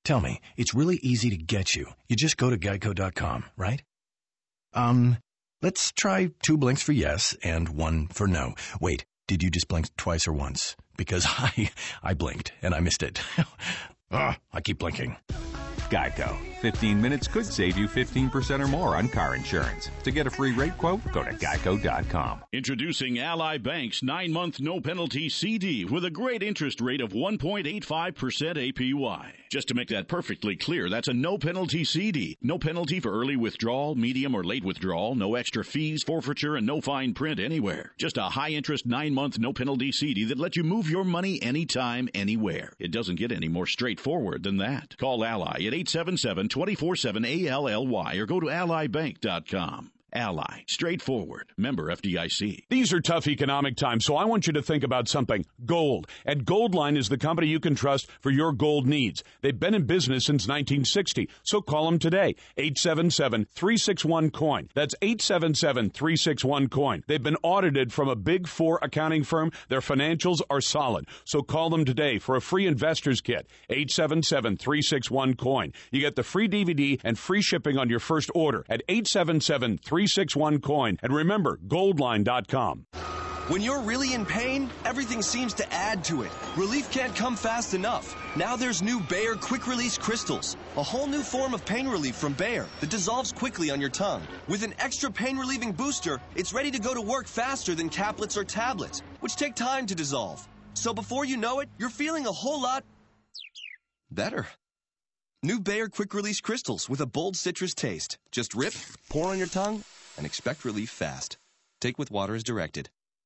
Tell me, it's really easy to get you. You just go to Geico.com, right? Let's try 2 blinks for yes and 1 for no. Wait, did you just blink twice or once? Because I blinked and I missed it. I keep blinking. Geico. 15 minutes could save you 15% or more on car insurance. To get a free rate quote, go to geico.com. Introducing Ally Bank's 9-month no-penalty CD with a great interest rate of 1.85% APY. Just to make that perfectly clear, that's a no-penalty CD. No penalty for early withdrawal, medium or late withdrawal, no extra fees, forfeiture, and no fine print anywhere. Just a high-interest 9-month no-penalty CD that lets you move your money anytime, anywhere. It doesn't get any more straightforward than that. Call Ally at 877-247-ALLY or go to allybank.com. Ally. Straightforward. Member FDIC. These are tough economic times, so I want you to think about something. Gold. And Goldline is the company you can trust for your gold needs. They've been in business since 1960, so call them today. 877-361-COIN. That's 877-361-COIN. They've been audited from a Big Four accounting firm. Their financials are solid, so call them today for a free investor's kit. 877-361-COIN. You get the free DVD and free shipping on your first order at 877-361-COIN. And remember, Goldline.com. When you're really in pain, everything seems to add to it. Relief can't come fast enough. Now there's new Bayer Quick Release Crystals, a whole new form of pain relief from Bayer that dissolves quickly on your tongue. With an extra pain-relieving booster, it's ready to go to work faster than caplets or tablets, which take time to dissolve. So before you know it, you're feeling a whole lot better. New Bayer Quick Release Crystals with a bold citrus taste. Just rip, pour on your tongue, and expect relief fast. Take with water as directed.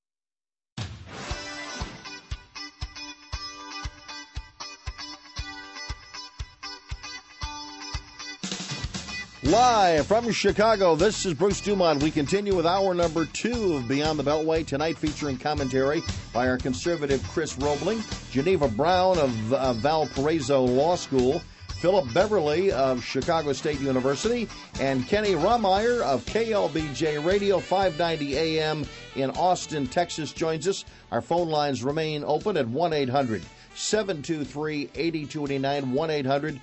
Live from Chicago, this is Bruce Dumont. We continue with hour number 2 of Beyond the Beltway, tonight featuring commentary by our conservative Chris Roebling, Geneva Brown of Valparaiso Law School, Philip Beverly of Chicago State University, and Kenny Romeyer of KLBJ Radio 590 AM in Austin, Texas joins us. Our phone lines remain open at 1-800-723-8289,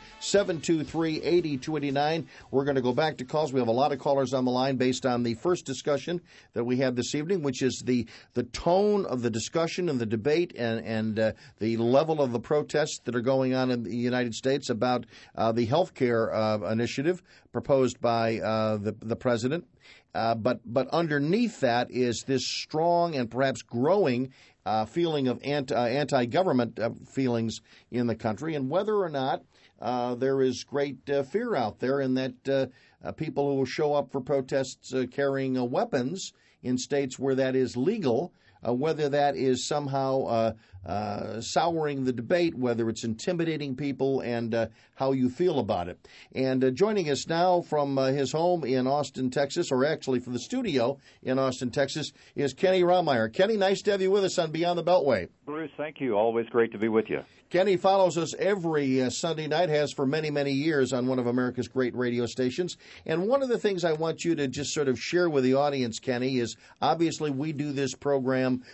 1-800-723-8289. We're going to go back to calls. We have a lot of callers on the line based on the first discussion that we had this evening, which is the tone of the discussion and the debate and the level of the protests that are going on in the United States about the health care initiative proposed by the president. But underneath that is this strong and perhaps growing feeling of anti-government feelings in the country, and whether or not there is great fear out there in that people who will show up for protests carrying weapons in states where that is legal, whether that is somehow souring the debate, whether it's intimidating people, and how you feel about it. And joining us now from his home in Austin, Texas, or actually from the studio in Austin, Texas, is Kenny Romeyer. Kenny, nice to have you with us on Beyond the Beltway. Bruce, thank you. Always great to be with you. Kenny follows us every Sunday night, has for many, many years on one of America's great radio stations. And one of the things I want you to just sort of share with the audience, Kenny, is obviously we do this program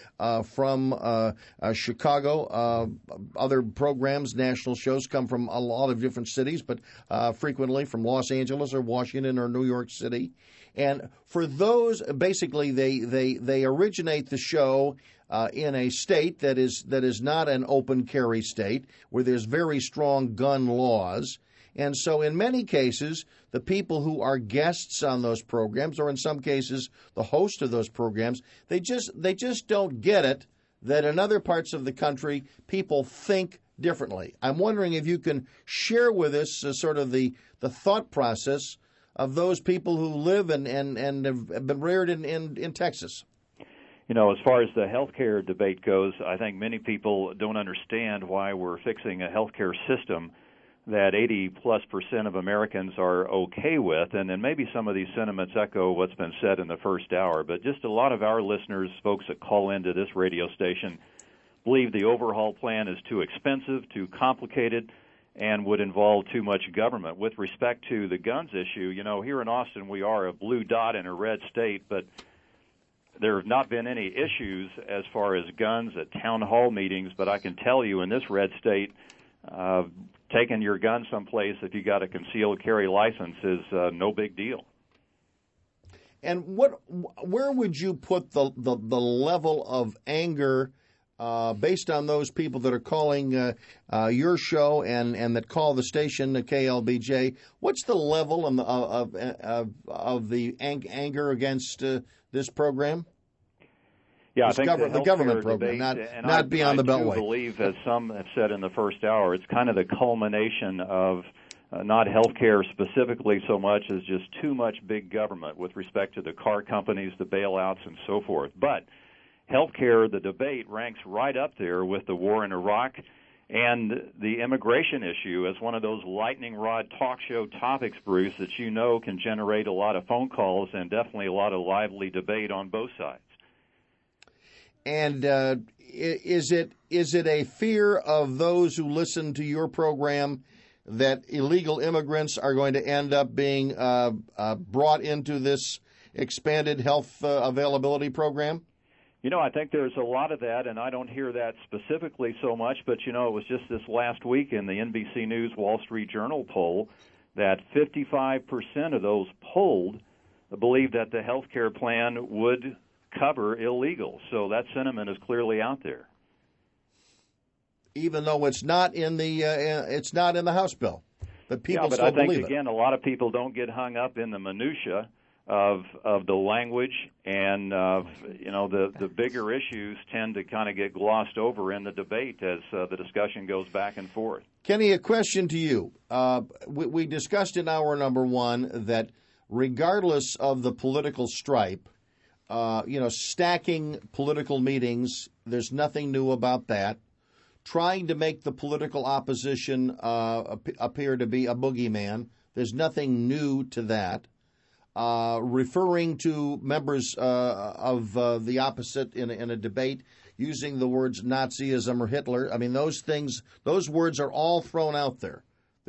from Chicago. Other programs, national shows, come from a lot of different cities, but frequently from Los Angeles or Washington or New York City. And for those, basically, they originate the show in a state that is not an open carry state, where there's very strong gun laws. And so in many cases, the people who are guests on those programs, or in some cases the host of those programs, they just don't get it that in other parts of the country people think differently. I'm wondering if you can share with us sort of the thought process of those people who live and have been reared in Texas. You know, as far as the healthcare debate goes, I think many people don't understand why we're fixing a healthcare system that 80+% of Americans are okay with, and then maybe some of these sentiments echo what's been said in the first hour. But just a lot of our listeners, folks that call into this radio station, believe the overhaul plan is too expensive, too complicated, and would involve too much government. With respect to the guns issue, you know, here in Austin we are a blue dot in a red state, but there have not been any issues as far as guns at town hall meetings. But I can tell you in this red state, taking your gun someplace if you got a concealed carry license is no big deal. And where would you put the level of anger based on those people that are calling your show and that call the station, the KLBJ? What's the level of the anger against this program? Yeah, I think the government program, not beyond the Beltway. I do believe, as some have said in the first hour, it's kind of the culmination of not healthcare specifically so much as just too much big government with respect to the car companies, the bailouts, and so forth. But healthcare, the debate ranks right up there with the war in Iraq and the immigration issue as one of those lightning rod talk show topics, Bruce, that you know can generate a lot of phone calls and definitely a lot of lively debate on both sides. And is it a fear of those who listen to your program that illegal immigrants are going to end up being brought into this expanded health availability program? You know, I think there's a lot of that, and I don't hear that specifically so much, but, you know, it was just this last week in the NBC News Wall Street Journal poll that 55% of those polled believe that the health care plan would cover illegals. So that sentiment is clearly out there. Even though it's not in the House bill, but people still believe it. Yeah, but I think, again, a lot of people don't get hung up in the minutia of the language, and the bigger issues tend to kind of get glossed over in the debate as the discussion goes back and forth. Kenny, a question to you. We discussed in hour number one that regardless of the political stripe, stacking political meetings, there's nothing new about that. Trying to make the political opposition appear to be a boogeyman, there's nothing new to that. Referring to members of the opposite in a debate, using the words Nazism or Hitler. I mean, those words are all thrown out there.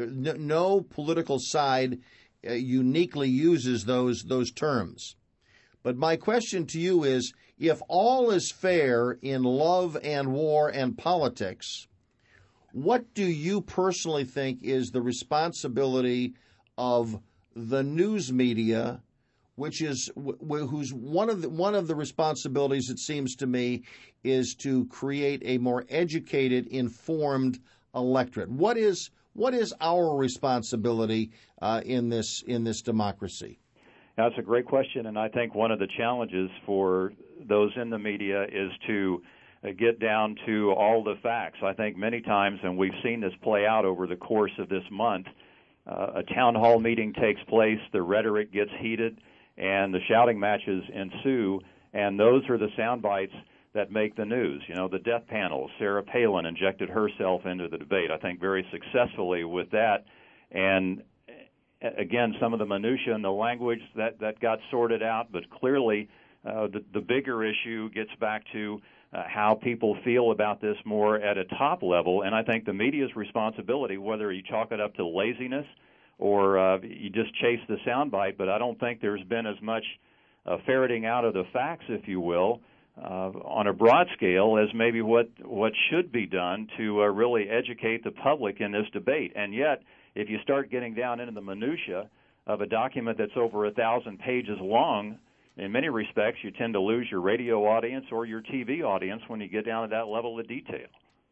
No political side uniquely uses those terms. But my question to you is, if all is fair in love and war and politics, what do you personally think is the responsibility of the news media, whose one of the responsibilities, it seems to me, is to create a more educated, informed electorate? What is our responsibility in this democracy? That's a great question, and I think one of the challenges for those in the media is to get down to all the facts. I think many times, and we've seen this play out over the course of this month, a town hall meeting takes place, the rhetoric gets heated, and the shouting matches ensue, and those are the sound bites that make the news. You know, the death panel, Sarah Palin injected herself into the debate, I think very successfully with that, and again, some of the minutia and the language that got sorted out, but clearly the bigger issue gets back to how people feel about this more at a top level. And I think the media's responsibility, whether you chalk it up to laziness or you just chase the soundbite, but I don't think there's been as much ferreting out of the facts, if you will, on a broad scale as maybe what should be done to really educate the public in this debate. And yet, if you start getting down into the minutia of a document that's over 1,000 pages long, in many respects, you tend to lose your radio audience or your TV audience when you get down to that level of detail.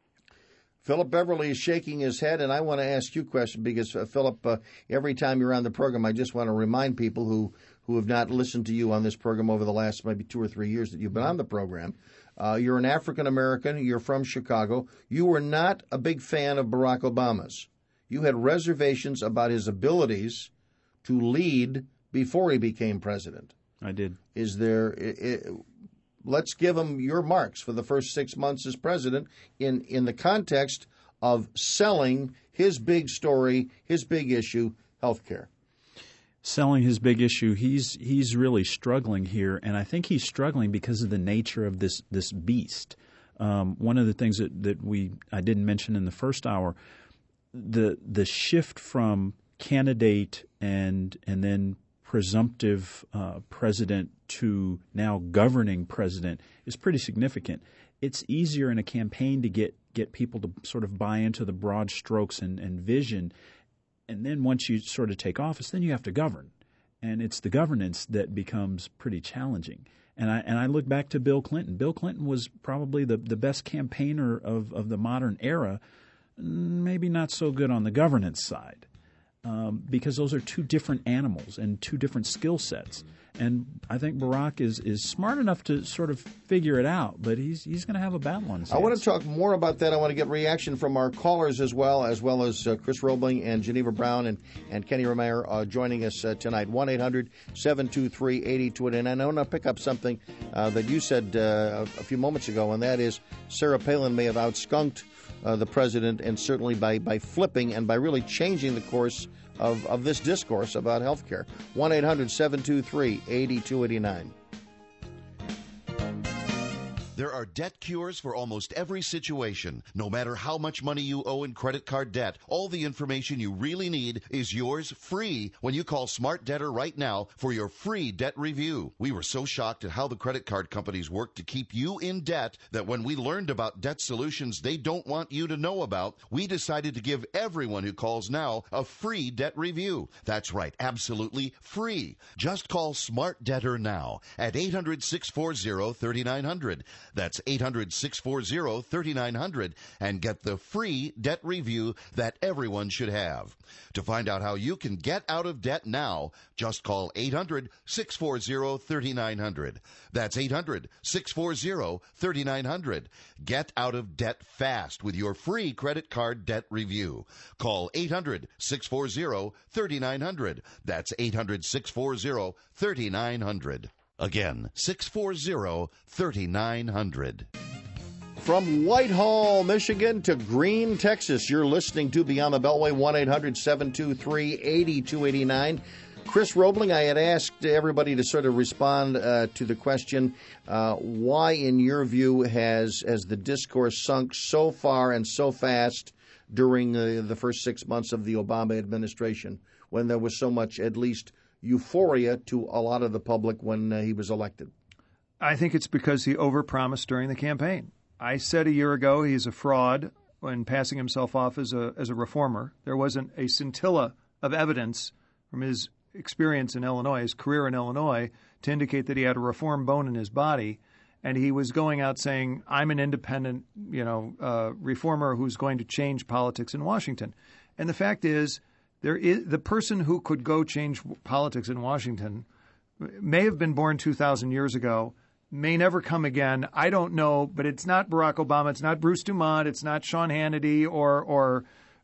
Philip Beverly is shaking his head, and I want to ask you a question because, Philip, every time you're on the program, I just want to remind people who have not listened to you on this program over the last maybe 2 or 3 years that you've been on the program. You're an African-American. You're from Chicago. You were not a big fan of Barack Obama's. You had reservations about his abilities to lead before he became president. I did. Let's give him your marks for the first 6 months as president in the context of selling his big story, his big issue, health care. Selling his big issue, he's really struggling here, and I think he's struggling because of the nature of this beast. One of the things that I didn't mention in the first hour, the shift from candidate and then presumptive president to now governing president is pretty significant. it's easier in a campaign to get people to sort of buy into the broad strokes and vision. And then once you sort of take office, then you have to govern. And it's the governance that becomes pretty challenging. And I look back to Bill Clinton. Bill Clinton was probably the best campaigner of the modern era, maybe not so good on the governance side, because those are two different animals and two different skill sets. And I think Barack is smart enough to sort of figure it out, but he's going to have a battle on his hands. I want to talk more about that. I want to get reaction from our callers as well as Chris Roebling and Geneva Brown and Kenny Romeyer joining us tonight. 1-800-723-8289. And I want to pick up something that you said a few moments ago, and that is Sarah Palin may have outskunked the president, and certainly by flipping and by really changing the course of this discourse about health care. 1-800-723-8289. There are debt cures for almost every situation. No matter how much money you owe in credit card debt, all the information you really need is yours free when you call Smart Debtor right now for your free debt review. We were so shocked at how the credit card companies work to keep you in debt that when we learned about debt solutions they don't want you to know about, we decided to give everyone who calls now a free debt review. That's right, absolutely free. Just call Smart Debtor now at 800-640-3900. That's 800-640-3900 and get the free debt review that everyone should have. To find out how you can get out of debt now, just call 800-640-3900. That's 800-640-3900. Get out of debt fast with your free credit card debt review. Call 800-640-3900. That's 800-640-3900. Again, 640-3900. From Whitehall, Michigan to Green, Texas, you're listening to Beyond the Beltway, 1-800-723-8289. Chris Roebling, I had asked everybody to sort of respond to the question, why, in your view, has the discourse sunk so far and so fast during the first 6 months of the Obama administration, when there was so much, at least, euphoria to a lot of the public when he was elected? I think it's because he overpromised during the campaign. I said a year ago he's a fraud when passing himself off as a reformer. There wasn't a scintilla of evidence from his experience in Illinois, his career in Illinois, to indicate that he had a reform bone in his body. And he was going out saying, I'm an independent, reformer who's going to change politics in Washington. And the fact is, the person who could go change politics in Washington may have been born 2,000 years ago, may never come again. I don't know, but it's not Barack Obama. It's not Bruce Dumont. It's not Sean Hannity or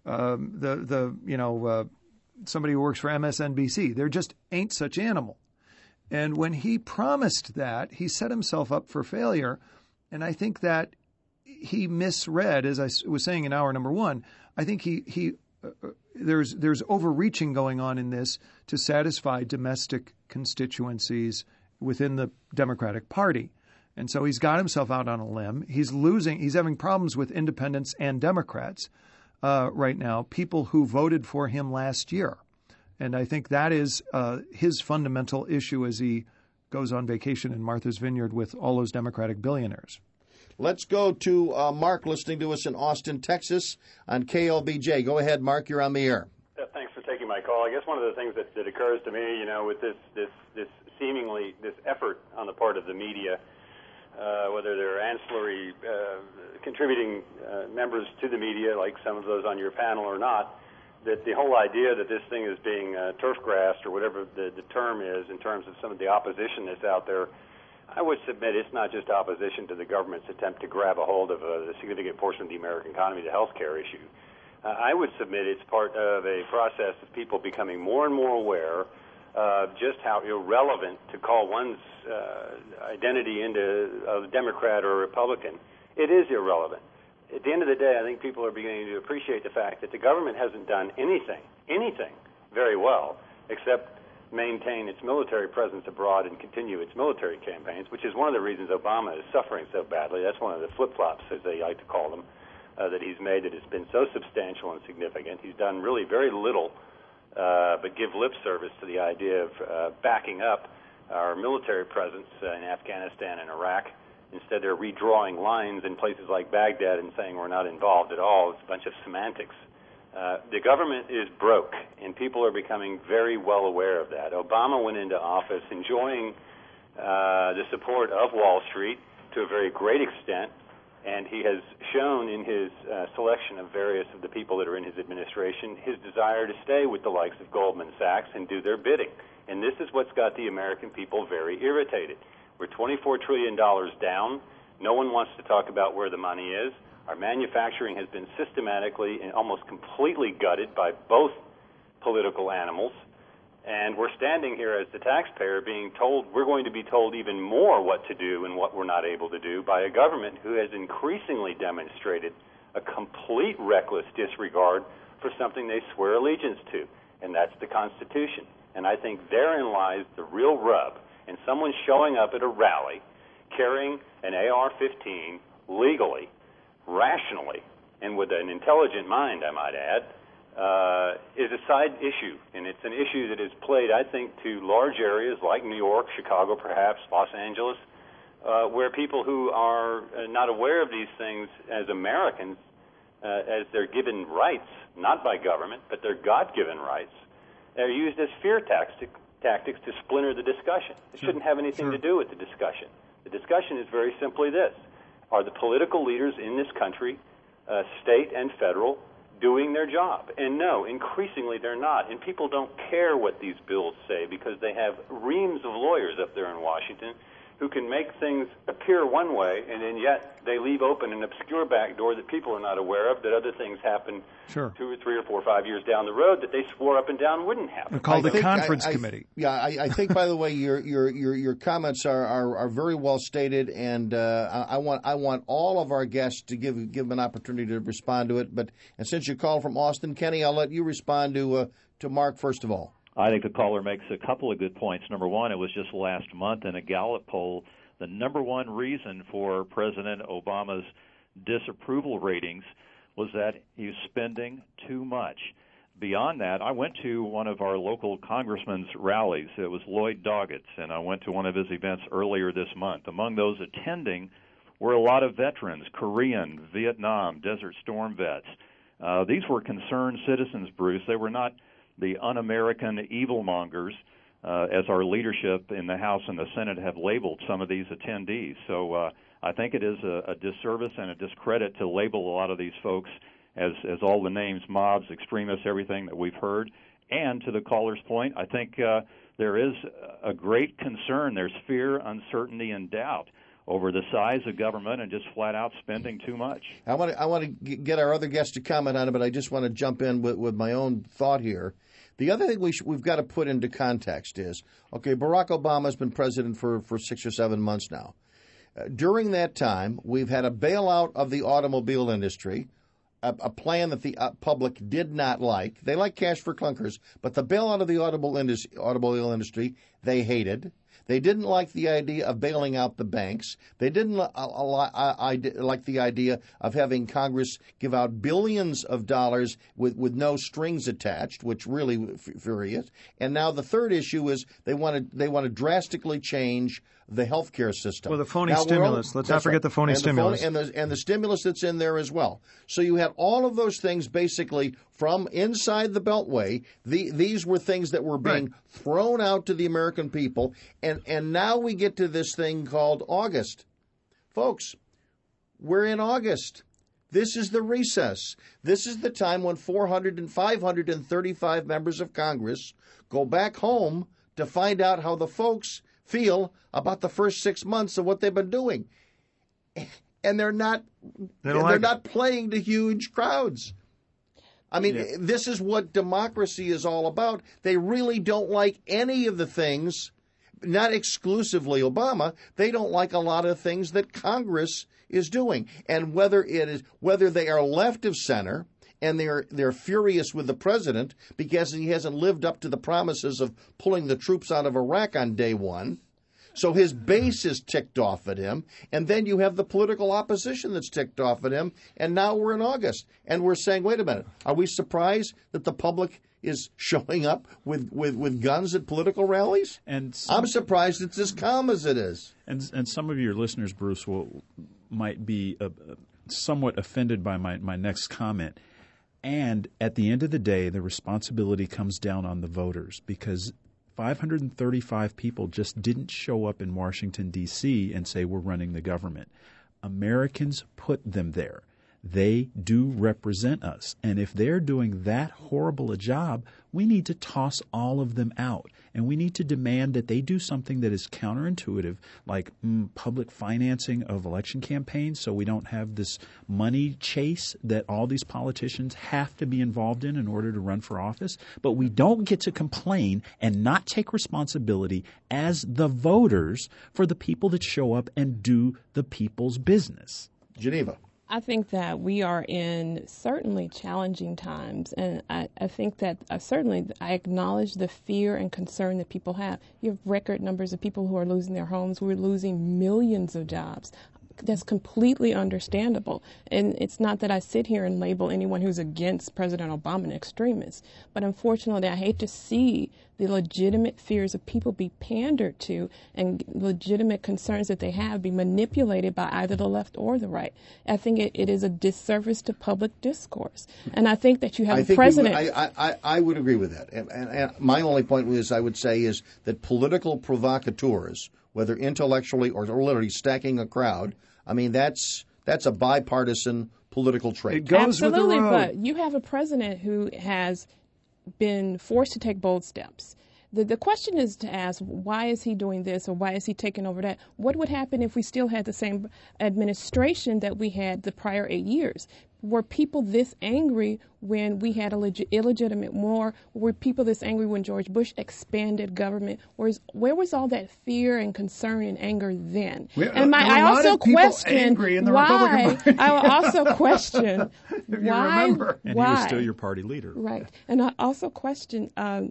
somebody who works for MSNBC. There just ain't such animal. And when he promised that, he set himself up for failure. And I think that he misread, as I was saying in hour number one. I think there's overreaching going on in this to satisfy domestic constituencies within the Democratic Party. And so he's got himself out on a limb. He's having problems with independents and Democrats right now, people who voted for him last year. And I think that is his fundamental issue as he goes on vacation in Martha's Vineyard with all those Democratic billionaires. Let's go to Mark listening to us in Austin, Texas on KLBJ. Go ahead, Mark. You're on the air. Thanks for taking my call. I guess one of the things that occurs to me, with this seemingly this effort on the part of the media, whether they're ancillary contributing members to the media, like some of those on your panel or not, that the whole idea that this thing is being turf grassed or whatever the term is in terms of some of the opposition that's out there, I would submit it's not just opposition to the government's attempt to grab a hold of a significant portion of the American economy, the health care issue. I would submit it's part of a process of people becoming more and more aware of just how irrelevant to call one's identity into a Democrat or a Republican. It is irrelevant. At the end of the day, I think people are beginning to appreciate the fact that the government hasn't done anything very well, except maintain its military presence abroad and continue its military campaigns, which is one of the reasons Obama is suffering so badly. That's one of the flip-flops, as they like to call them, that he's made that has been so substantial and significant. He's done really very little but give lip service to the idea of backing up our military presence in Afghanistan and Iraq Instead, they're redrawing lines in places like Baghdad and saying we're not involved at all. It's a bunch of semantics. The government is broke, and people are becoming very well aware of that. Obama went into office enjoying the support of Wall Street to a very great extent, and he has shown in his selection of various of the people that are in his administration his desire to stay with the likes of Goldman Sachs and do their bidding. And this is what's got the American people very irritated. We're $24 trillion down. No one wants to talk about where the money is. Our manufacturing has been systematically and almost completely gutted by both political animals. And we're standing here as the taxpayer being told, we're going to be told even more what to do and what we're not able to do by a government who has increasingly demonstrated a complete reckless disregard for something they swear allegiance to, and that's the Constitution. And I think therein lies the real rub. And someone showing up at a rally carrying an AR-15 legally, rationally, and with an intelligent mind, I might add, is a side issue. And it's an issue that is played, I think, to large areas like New York, Chicago perhaps, Los Angeles, where people who are not aware of these things as Americans, as they're given rights, not by government, but they're God-given rights, are used as fear tactics to splinter the discussion. It shouldn't have anything to do with the discussion. The discussion is very simply this. Are the political leaders in this country, state and federal, doing their job? And no, increasingly they're not. And people don't care what these bills say because they have reams of lawyers up there in Washington who can make things appear one way, and then yet they leave open an obscure back door that people are not aware of, that other things happen 2 or 3 or 4 or 5 years down the road that they swore up and down wouldn't happen. Called the conference committee. I think, by the way, your comments are very well stated, and I want all of our guests to give them an opportunity to respond to it. And since you called from Austin, Kenny, I'll let you respond to Mark first of all. I think the caller makes a couple of good points. Number one, it was just last month in a Gallup poll, the number one reason for President Obama's disapproval ratings was that he was spending too much. Beyond that, I went to one of our local congressman's rallies. It was Lloyd Doggett's, and I went to one of his events earlier this month. Among those attending were a lot of veterans, Korean, Vietnam, Desert Storm vets. These were concerned citizens, Bruce. They were not the un-American evilmongers, as our leadership in the House and the Senate have labeled some of these attendees. So I think it is a disservice and a discredit to label a lot of these folks as all the names, mobs, extremists, everything that we've heard. And to the caller's point, I think there is a great concern. There's fear, uncertainty, and doubt over the size of government and just flat-out spending too much. I want to get our other guests to comment on it, but I just want to jump in with my own thought here. The other thing we've got to put into context is, okay, Barack Obama has been president for 6 or 7 months now. During that time, we've had a bailout of the automobile industry, a plan that the public did not like. They like cash for clunkers, but the bailout of the automobile industry, they hated. They didn't like the idea of bailing out the banks. They didn't like the idea of having Congress give out billions of dollars with no strings attached, which really furious. And now the third issue is they want to drastically change the health care system. Well, the phony stimulus. Let's not forget the phony stimulus. And the stimulus that's in there as well. So you had all of those things basically from inside the Beltway. These were things that were being thrown out to the American people. And now we get to this thing called August. Folks, we're in August. This is the recess. This is the time when 535 members of Congress go back home to find out how the folks feel about the first 6 months of what they've been doing. And they're not playing to huge crowds. I mean, This is what democracy is all about. They really don't like any of the things, not exclusively Obama. They don't like a lot of things that Congress is doing. And whether they are left of center and they're furious with the president because he hasn't lived up to the promises of pulling the troops out of Iraq on day one. So his base is ticked off at him, and then you have the political opposition that's ticked off at him, and now we're in August, and we're saying, wait a minute, are we surprised that the public is showing up with guns at political rallies? And I'm surprised it's as calm as it is. And some of your listeners, Bruce, might be somewhat offended by my next comment. And at the end of the day, the responsibility comes down on the voters, because 535 people just didn't show up in Washington, D.C. and say we're running the government. Americans put them there. They do represent us. And if they're doing that horrible a job, we need to toss all of them out. And we need to demand that they do something that is counterintuitive, like public financing of election campaigns, so we don't have this money chase that all these politicians have to be involved in order to run for office. But we don't get to complain and not take responsibility as the voters for the people that show up and do the people's business. Geneva. I think that we are in certainly challenging times, and I think that certainly I acknowledge the fear and concern that people have. You have record numbers of people who are losing their homes. We're losing millions of jobs. That's completely understandable. And it's not that I sit here and label anyone who's against President Obama an extremist, but unfortunately I hate to see the legitimate fears of people be pandered to and legitimate concerns that they have be manipulated by either the left or the right. I think it is a disservice to public discourse. And I think that you have a president. I would agree with that. And my only point I would say is that political provocateurs, whether intellectually or literally stacking a crowd, I mean, that's a bipartisan political trait. It goes Absolutely, with the road. But you have a president who has been forced to take bold steps. The question is to ask, why is he doing this or why is he taking over that? What would happen if we still had the same administration that we had the prior 8 years? Were people this angry when we had illegitimate war? Were people this angry when George Bush expanded government? Where was all that fear and concern and anger then? I also question why. I will also question why. And he was still your party leader. Right. And I also question.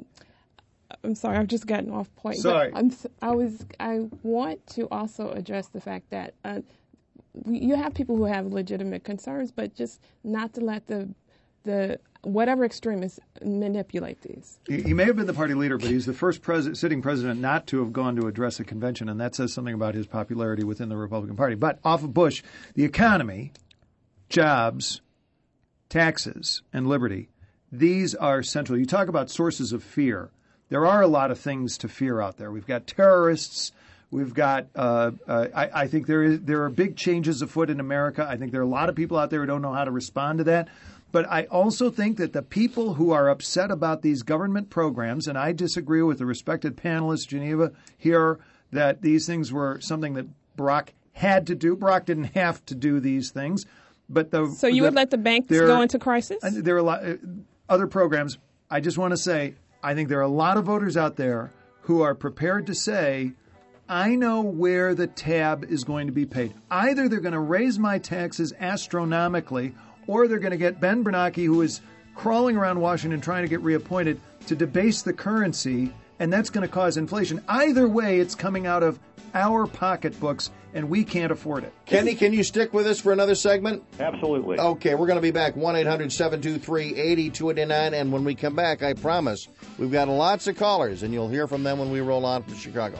I'm sorry, I've just gotten off point. Sorry. I want to also address the fact that you have people who have legitimate concerns, but just not to let the whatever extremists manipulate these. He may have been the party leader, but he's the first sitting president not to have gone to address a convention, and that says something about his popularity within the Republican Party. But off of Bush, the economy, jobs, taxes, and liberty, these are central. You talk about sources of fear. There are a lot of things to fear out there. We've got terrorists. We've got, I think there are big changes afoot in America. I think there are a lot of people out there who don't know how to respond to that. But I also think that the people who are upset about these government programs, and I disagree with the respected panelist, Geneva, here, that these things were something that Barack had to do. Barack didn't have to do these things. But so you would let the banks go into crisis? There are a lot other programs. I just want to say, I think there are a lot of voters out there who are prepared to say, I know where the tab is going to be paid. Either they're going to raise my taxes astronomically, or they're going to get Ben Bernanke, who is crawling around Washington trying to get reappointed, to debase the currency, and that's going to cause inflation. Either way, it's coming out of our pocketbooks, and we can't afford it. Kenny, can you stick with us for another segment? Absolutely. Okay, we're going to be back, 1-800-723-8289, and when we come back, I promise, we've got lots of callers, and you'll hear from them when we roll on from Chicago.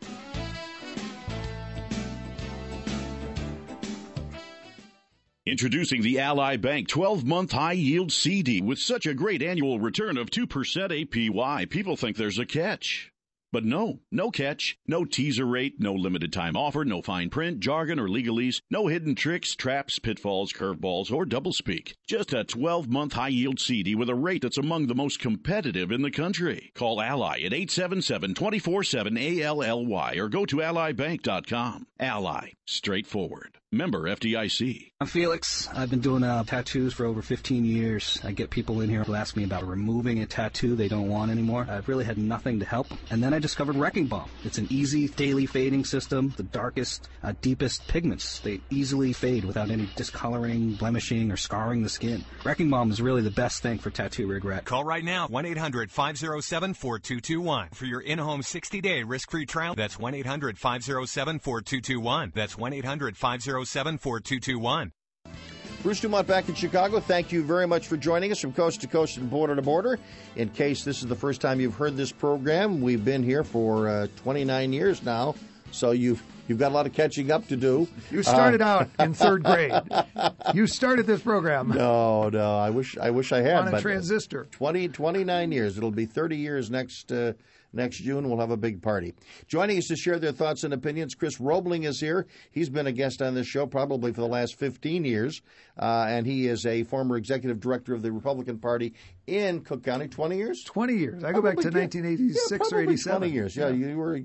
Introducing the Ally Bank 12-month high-yield CD with such a great annual return of 2% APY. People think there's a catch. But no catch. No teaser rate, no limited time offer, no fine print, jargon, or legalese, no hidden tricks, traps, pitfalls, curveballs, or doublespeak. Just a 12-month high-yield CD with a rate that's among the most competitive in the country. Call Ally at 877-247-ALLY or go to allybank.com. Ally. Straightforward. Member FDIC. I'm Felix. I've been doing tattoos for over 15 years. I get people in here who ask me about removing a tattoo they don't want anymore. I've really had nothing to help. And then I discovered Wrecking Balm. It's an easy daily fading system. The darkest, deepest pigments, they easily fade without any discoloring, blemishing, or scarring the skin. Wrecking Balm is really the best thing for tattoo regret. Call right now, 1-800-507-4221 for your in-home 60-day risk-free trial. That's 1-800-507-4221. That's 1-800-507-4221. Bruce Dumont back in Chicago. Thank you very much for joining us from coast to coast and border to border. In case this is the first time you've heard this program, we've been here for 29 years now, so you've got a lot of catching up to do. You started out in third grade. You started this program. No, I wish I had. On a transistor. 29 years. It'll be 30 years next June. We'll have a big party. Joining us to share their thoughts and opinions, Chris Roebling is here. He's been a guest on this show probably for the last 15 years, and he is a former executive director of the Republican Party in Cook County. 20 years? 20 years. I go back to 1986 or 87. 20 years. Yeah,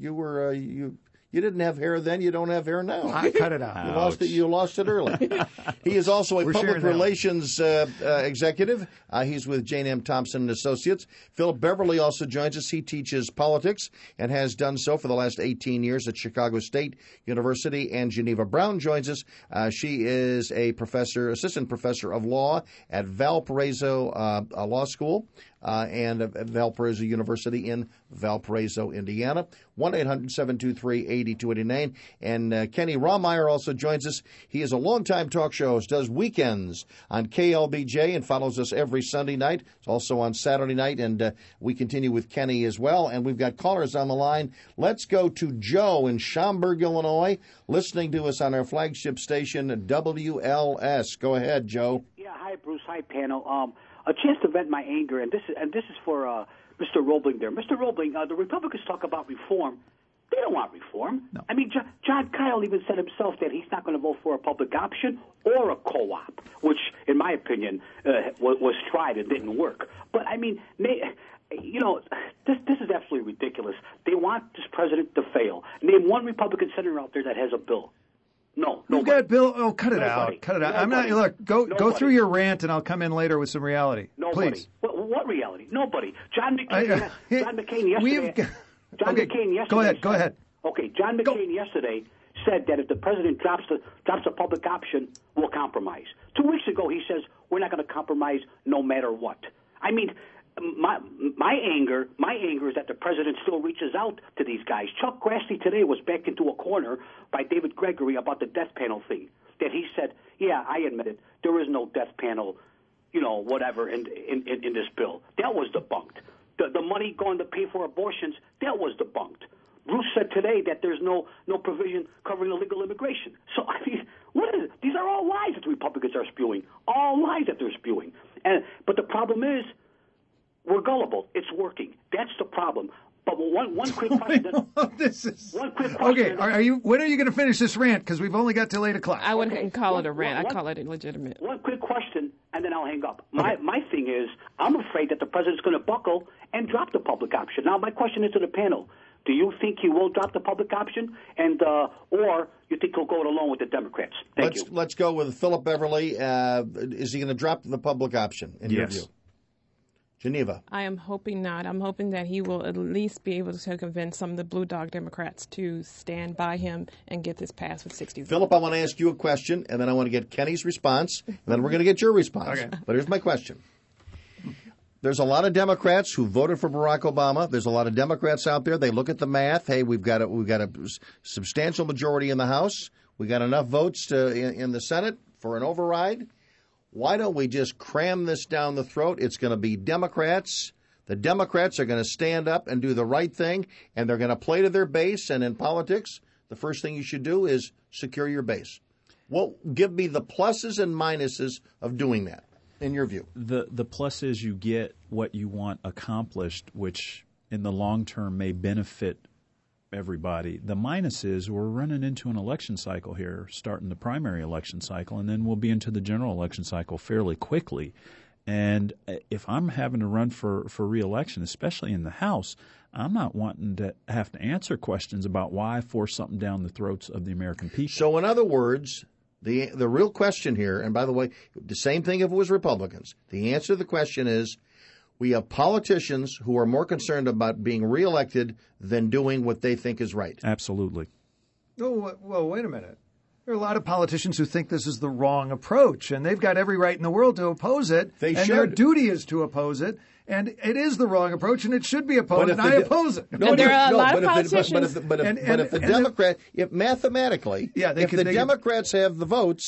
you didn't have hair then. You don't have hair now. I cut it out. You lost it early. He is also a public relations executive. He's with Jane M. Thompson and Associates. Philip Beverly also joins us. He teaches politics and has done so for the last 18 years at Chicago State University. And Geneva Brown joins us. She is a assistant professor of law at Valparaiso Law School. And Valparaiso University in Valparaiso, Indiana. 1-800-723-8289. And Kenny Rahmeyer also joins us. He is a longtime talk show host, does weekends on KLBJ and follows us every Sunday night. It's also on Saturday night, and we continue with Kenny as well. And we've got callers on the line. Let's go to Joe in Schaumburg, Illinois, listening to us on our flagship station, WLS. Go ahead, Joe. Yeah, hi, Bruce. Hi, panel. A chance to vent my anger, and this is for Mr. Roebling there. Mr. Roebling, the Republicans talk about reform. They don't want reform. No. I mean, John Kyle even said himself that he's not going to vote for a public option or a co-op, which, in my opinion, was tried and didn't work. But, I mean, this is absolutely ridiculous. They want this president to fail. Name one Republican senator out there that has a bill. No, you've got Bill. Oh, cut it out. Cut it out. I'm not. Look, go through your rant, and I'll come in later with some reality. Nobody. Please. What reality? Nobody. John McCain yesterday. McCain yesterday. Go ahead. Okay, John McCain yesterday said that if the president drops a public option, we'll compromise. 2 weeks ago, he says we're not going to compromise no matter what. I mean, my anger is that the president still reaches out to these guys. Chuck Grassley today was backed into a corner by David Gregory about the death panel thing. That he said, yeah, I admit it, there is no death panel, whatever in this bill. That was debunked. The money going to pay for abortions, that was debunked. Bruce said today that there's no provision covering illegal immigration. So, I mean, what is it? These are all lies that the Republicans are spewing. All lies that they're spewing. But the problem is, we're gullible. It's working. That's the problem. But one quick question. One quick question. Okay, when are you going to finish this rant? Because we've only got till 8 o'clock. I wouldn't call it a rant. I call it illegitimate. One quick question, and then I'll hang up. My thing is, I'm afraid that the president's going to buckle and drop the public option. Now, my question is to the panel. Do you think he will drop the public option, or you think he'll go it alone with the Democrats? Thank you. Let's go with Philip Beverly. Is he going to drop the public option, in your view? Geneva. I am hoping not. I'm hoping that he will at least be able to convince some of the Blue Dog Democrats to stand by him and get this passed with 60 votes. Philip, I want to ask you a question, and then I want to get Kenny's response, and then we're going to get your response. Okay. But here's my question. There's a lot of Democrats who voted for Barack Obama. There's a lot of Democrats out there. They look at the math. Hey, we've got a substantial majority in the House. We got enough votes in the Senate for an override. Why don't we just cram this down the throat? It's going to be Democrats. The Democrats are going to stand up and do the right thing, and they're going to play to their base. And in politics, the first thing you should do is secure your base. Well, give me the pluses and minuses of doing that, in your view. The plus is you get what you want accomplished, which in the long term may benefit everybody. The minus is we're running into an election cycle here, starting the primary election cycle, and then we'll be into the general election cycle fairly quickly. And if I'm having to run for re-election, especially in the House, I'm not wanting to have to answer questions about why I force something down the throats of the American people. So in other words, the real question here, and by the way, the same thing if it was Republicans, the answer to the question is, we have politicians who are more concerned about being reelected than doing what they think is right. Absolutely. Oh, well, wait a minute. There are a lot of politicians who think this is the wrong approach, and they've got every right in the world to oppose it. They should. Their duty is to oppose it, and it is the wrong approach, and it should be opposed, and I oppose it. There are a lot of politicians. But if the Democrat, if mathematically, if the Democrats have the votes,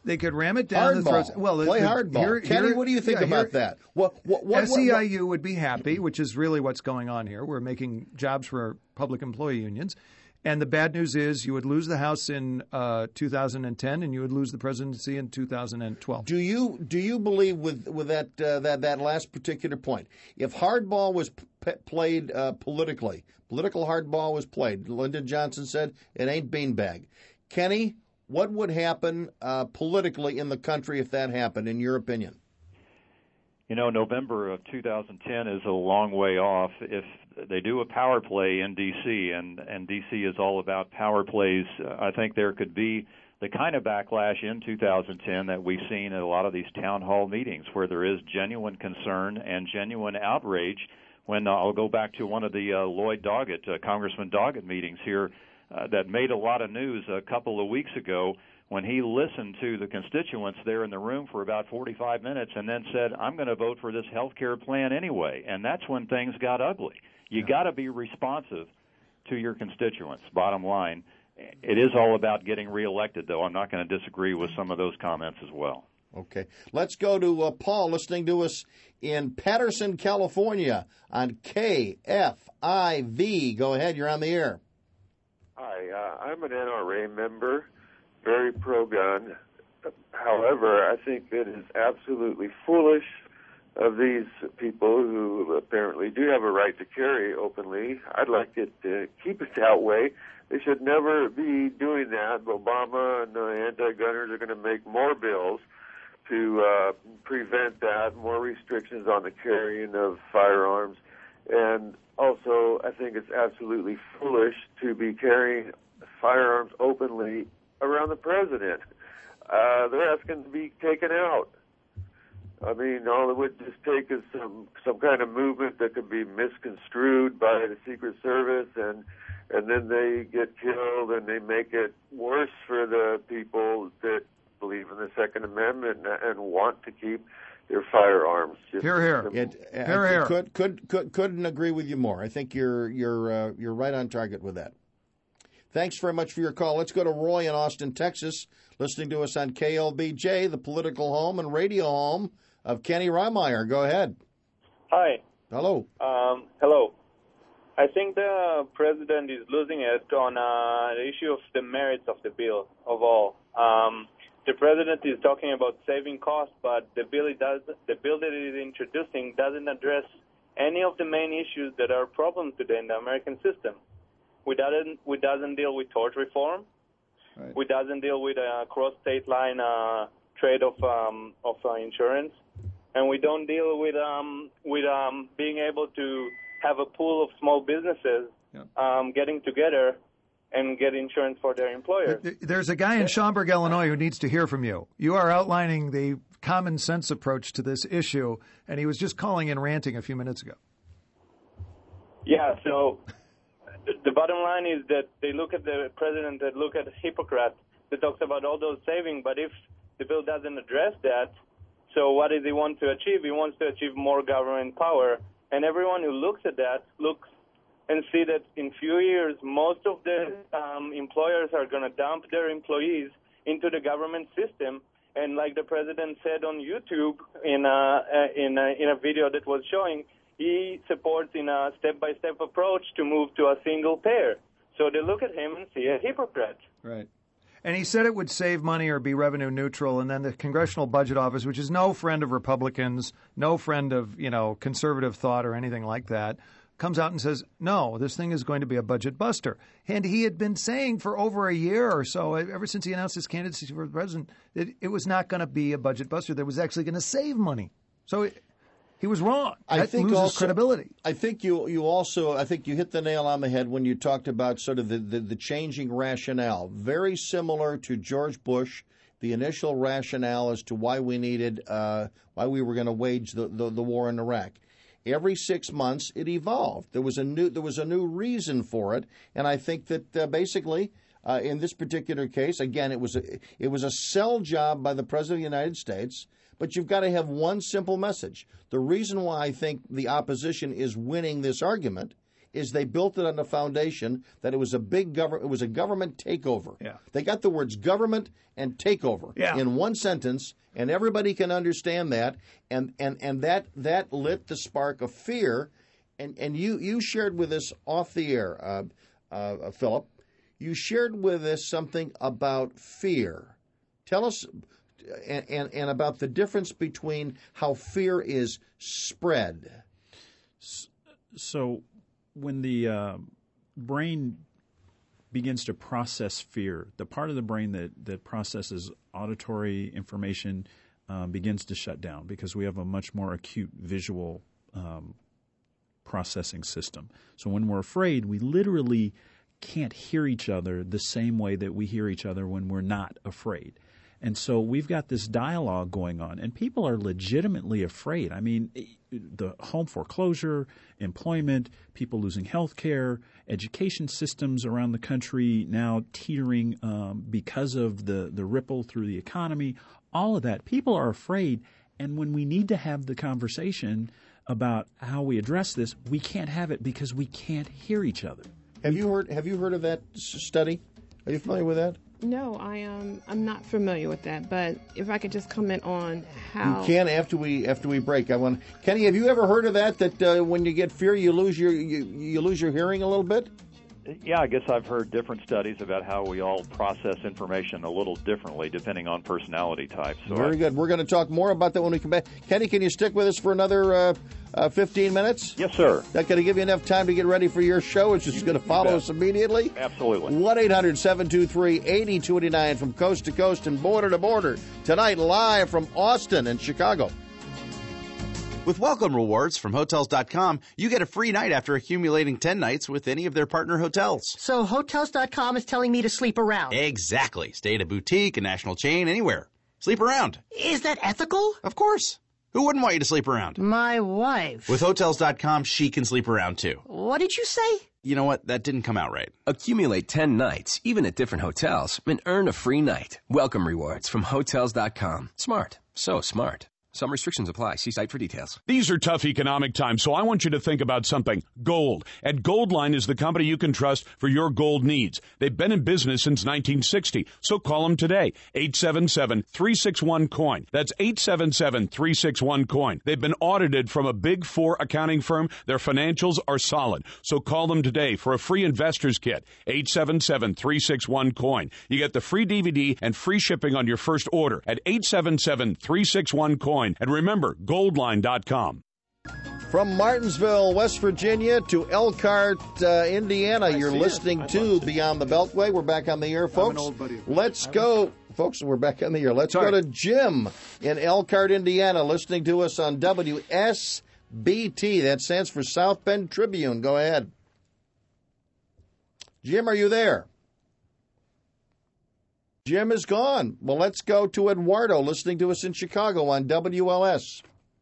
They could ram it down the throats. Well, play hardball. Kenny, what do you think about that? What SEIU would be happy, which is really what's going on here. We're making jobs for public employee unions. And the bad news is you would lose the House in 2010 and you would lose the presidency in 2012. Do you believe with that last particular point, if hardball was played politically, political hardball was played, Lyndon Johnson said it ain't beanbag. Kenny, what would happen politically in the country if that happened, in your opinion? November of 2010 is a long way off. If they do a power play in D.C., and D.C. is all about power plays, I think there could be the kind of backlash in 2010 that we've seen at a lot of these town hall meetings where there is genuine concern and genuine outrage. When I'll go back to one of the Lloyd Doggett, Congressman Doggett meetings here that made a lot of news a couple of weeks ago, when he listened to the constituents there in the room for about 45 minutes and then said, I'm going to vote for this health care plan anyway. And that's when things got ugly. You got to be responsive to your constituents, bottom line. It is all about getting reelected, though. I'm not going to disagree with some of those comments as well. Okay. Let's go to Paul listening to us in Patterson, California on KFIV. Go ahead. You're on the air. Hi. I'm an NRA member. Very pro-gun. However, I think it is absolutely foolish of these people who apparently do have a right to carry openly. I'd like it to keep it that way. They should never be doing that. Obama and the anti-gunners are going to make more bills to prevent that, more restrictions on the carrying of firearms. And also, I think it's absolutely foolish to be carrying firearms openly around the president. They're asking to be taken out. I mean, all it would just take is some kind of movement that could be misconstrued by the Secret Service, and then they get killed, and they make it worse for the people that believe in the Second Amendment and want to keep their firearms. Hear, hear. Hear, hear. Couldn't agree with you more. I think you're right on target with that. Thanks very much for your call. Let's go to Roy in Austin, Texas, listening to us on KLBJ, the political home and radio home of Kenny Reimeyer. Go ahead. Hi. Hello. Hello. I think the president is losing it on the issue of the merits of the bill of all. The president is talking about saving costs, but the bill that he is introducing doesn't address any of the main issues that are problems today in the American system. We doesn't deal with tort reform. Right. We doesn't deal with cross-state line trade of insurance, and we don't deal with being able to have a pool of small businesses getting together and get insurance for their employers. There's a guy in Schaumburg, Illinois, who needs to hear from you. You are outlining the common sense approach to this issue, and he was just calling and ranting a few minutes ago. Yeah, so the bottom line is that they look at the president, they look at a hypocrite that talks about all those savings, but if the bill doesn't address that, so what does he want to achieve? He wants to achieve more government power, and everyone who looks at that looks and see that in few years, most of the employers are going to dump their employees into the government system. And like the president said on YouTube in a video that was showing, he supports in a step-by-step approach to move to a single payer. So they look at him and see a hypocrite. Right. And he said it would save money or be revenue neutral, and then the Congressional Budget Office, which is no friend of Republicans, no friend of, conservative thought or anything like that, comes out and says, no, this thing is going to be a budget buster. And he had been saying for over a year or so, ever since he announced his candidacy for president, that it was not going to be a budget buster. That was actually going to save money. So he was wrong. That loses credibility. I think you hit the nail on the head when you talked about sort of the changing rationale. Very similar to George Bush, the initial rationale as to why we needed, why we were going to wage the war in Iraq. Every 6 months, it evolved. There was a new reason for it, and I think that basically, in this particular case, again, it was a sell job by the President of the United States. But you've got to have one simple message. The reason why I think the opposition is winning this argument is they built it on the foundation that it was a big government. It was a government takeover. Yeah. They got the words government and takeover in one sentence, and everybody can understand that. And that lit the spark of fear. And you shared with us off the air, Philip. You shared with us something about fear. Tell us and about the difference between how fear is spread. So when the brain begins to process fear, the part of the brain that processes auditory information begins to shut down because we have a much more acute visual processing system. So when we're afraid, we literally can't hear each other the same way that we hear each other when we're not afraid. And so we've got this dialogue going on, and people are legitimately afraid. I mean, the home foreclosure, employment, people losing health care, education systems around the country now teetering because of the ripple through the economy, all of that. People are afraid, and when we need to have the conversation about how we address this, we can't have it because we can't hear each other. Have you heard of that study? Are you familiar with that? No, I'm not familiar with that. But if I could just comment on how you can after we break. Kenny, have you ever heard of that? That when you get fear, you lose your hearing a little bit. Yeah, I guess I've heard different studies about how we all process information a little differently depending on personality types. So Very good. We're going to talk more about that when we come back. Kenny, can you stick with us for another 15 minutes? Yes, sir. That going to give you enough time to get ready for your show, which is going to follow us immediately? Absolutely. 1-800-723-8029 from coast to coast and border to border. Tonight, live from Austin and Chicago. With Welcome Rewards from Hotels.com, you get a free night after accumulating 10 nights with any of their partner hotels. So Hotels.com is telling me to sleep around. Exactly. Stay at a boutique, a national chain, anywhere. Sleep around. Is that ethical? Of course. Who wouldn't want you to sleep around? My wife. With Hotels.com, she can sleep around too. What did you say? You know what? That didn't come out right. Accumulate 10 nights, even at different hotels, and earn a free night. Welcome Rewards from Hotels.com. Smart. So smart. Some restrictions apply. See site for details. These are tough economic times, so I want you to think about something. Gold. And Goldline is the company you can trust for your gold needs. They've been in business since 1960, so call them today. 877-361-COIN. That's 877-361-COIN. They've been audited from a Big Four accounting firm. Their financials are solid, so call them today for a free investor's kit. 877-361-COIN. You get the free DVD and free shipping on your first order at 877-361-COIN. And remember, Goldline.com. From Martinsville, West Virginia to Elkhart, Indiana, you're listening to Beyond the Beltway. We're back on the air, folks. Let's go. Folks, we're back on the air. Let's go to Jim in Elkhart, Indiana, listening to us on WSBT. That stands for South Bend Tribune. Go ahead. Jim, are you there? Jim is gone. Well, let's go to Eduardo, listening to us in Chicago on WLS.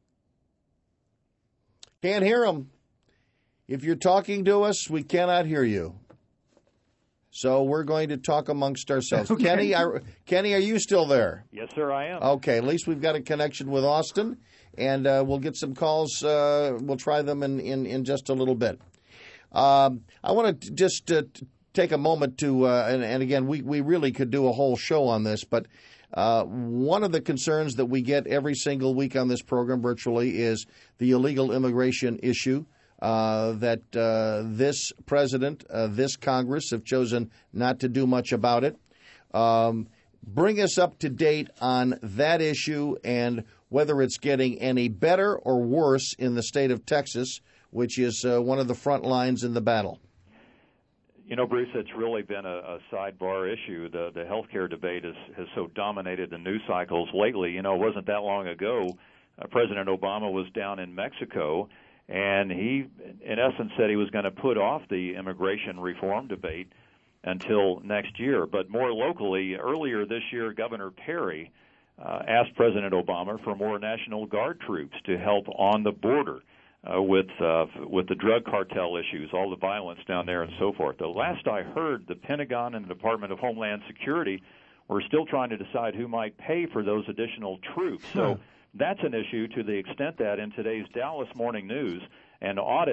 Can't hear him. If you're talking to us, we cannot hear you. So we're going to talk amongst ourselves. Okay. Kenny, are you still there? Yes, sir, I am. Okay, at least we've got a connection with Austin, and we'll get some calls. We'll try them in just a little bit. I want to just take a moment to, and again, we really could do a whole show on this, but one of the concerns that we get every single week on this program virtually is the illegal immigration issue that this president, this Congress have chosen not to do much about it. Bring us up to date on that issue and whether it's getting any better or worse in the state of Texas, which is one of the front lines in the battle. You know, Bruce, it's really been a sidebar issue. The health care debate has so dominated the news cycles lately. You know, it wasn't that long ago President Obama was down in Mexico, and he, in essence, said he was going to put off the immigration reform debate until next year. But more locally, earlier this year, Governor Perry asked President Obama for more National Guard troops to help on the border. With the drug cartel issues, all the violence down there and so forth. The last I heard, the Pentagon and the Department of Homeland Security were still trying to decide who might pay for those additional troops. So that's an issue to the extent that in today's Dallas Morning News, an audit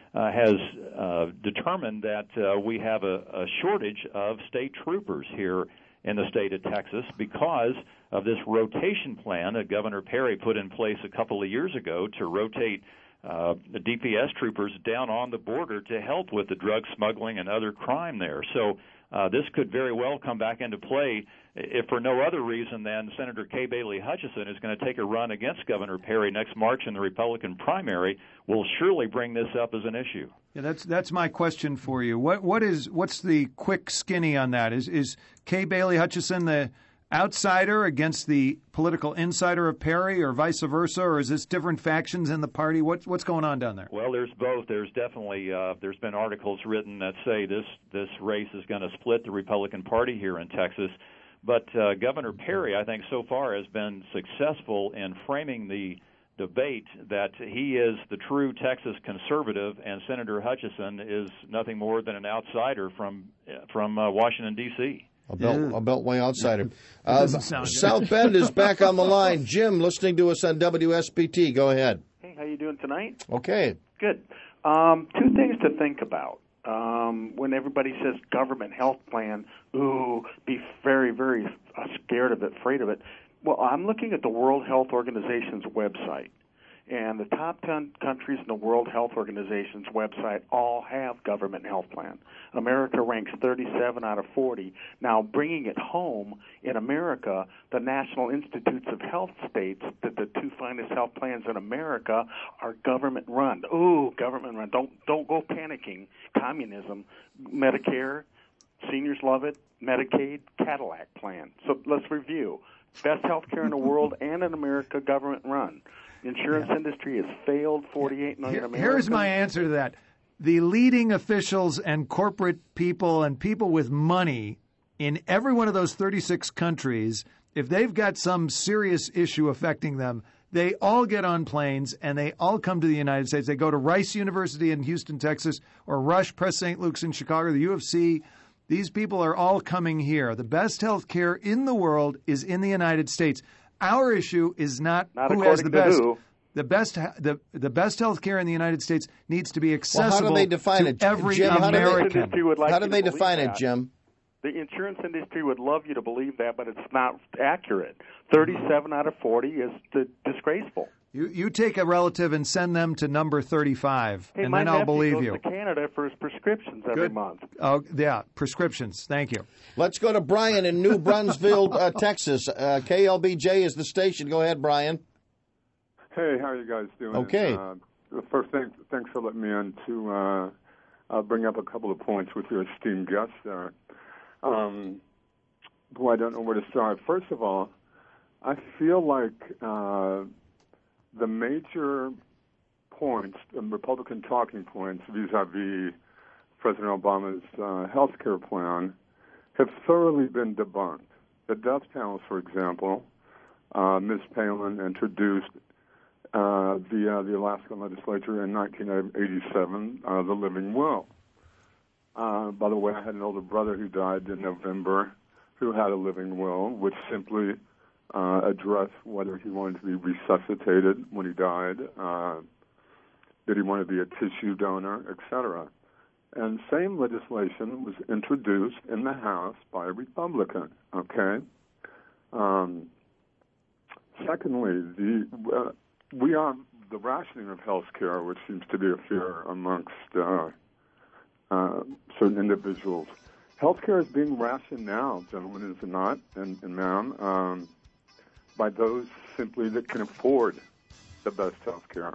has determined that we have a shortage of state troopers here in the state of Texas because of this rotation plan that Governor Perry put in place a couple of years ago to rotate the DPS troopers down on the border to help with the drug smuggling and other crime there. So this could very well come back into play if for no other reason than Senator Kay Bailey Hutchison is going to take a run against Governor Perry next March in the Republican primary. Will surely bring this up as an issue. Yeah, that's my question for you. What's the quick skinny on that? Is Kay Bailey Hutchison the outsider against the political insider of Perry, or vice versa, or is this different factions in the party? What's going on down there? Well, there's both. There's definitely there's been articles written that say this race is going to split the Republican Party here in Texas. But Governor Perry, I think, so far has been successful in framing the debate that he is the true Texas conservative, and Senator Hutchison is nothing more than an outsider from Washington, D.C. A Beltway outsider. South Bend is back on the line. Jim, listening to us on WSBT. Go ahead. Hey, how you doing tonight? Okay. Good. Two things to think about. When everybody says government health plan, ooh, be very, very scared of it, afraid of it. Well, I'm looking at the World Health Organization's website. And the top 10 countries in the World Health Organization's website all have government health plans. America ranks 37 out of 40. Now, bringing it home, in America, the National Institutes of Health states that the two finest health plans in America are government-run. Ooh, government-run. Don't go panicking. Communism, Medicare, seniors love it, Medicaid, Cadillac plan. So let's review. Best health care in the world and in America, government-run. The insurance industry has failed 48 million Americans. Here's my answer to that. The leading officials and corporate people and people with money in every one of those 36 countries, if they've got some serious issue affecting them, they all get on planes and they all come to the United States. They go to Rice University in Houston, Texas, or Rush Press St. Luke's in Chicago, the U of C. These people are all coming here. The best health care in the world is in the United States. Our issue is not who has the best. The best health care in the United States needs to be accessible how do they define to it? every Jim, American. How do they define it, Jim? The insurance industry would love you to believe that, but it's not accurate. 37 out of 40 is disgraceful. You take a relative and send them to number 35, hey, and then I'll believe you. My nephew goes to Canada for his prescriptions every month. Oh, yeah, prescriptions. Thank you. Let's go to Brian in New Brunsville, Texas. KLBJ is the station. Go ahead, Brian. Hey, how are you guys doing? Okay. First, thanks for letting me in to bring up a couple of points with your esteemed guests there. Boy, I don't know where to start. First of all, I feel like the major points, Republican talking points vis-a-vis President Obama's health care plan have thoroughly been debunked. The death panels, for example, Ms. Palin introduced via the Alaska legislature in 1987, the living will. By the way, I had an older brother who died in November who had a living will, which simply addressed whether he wanted to be resuscitated when he died, did he want to be a tissue donor, etc. And same legislation was introduced in the House by a Republican, okay? Secondly, the rationing of health care, which seems to be a fear amongst certain individuals. Health care is being rationed now, gentlemen, is it not, and ma'am, by those simply that can afford the best health care.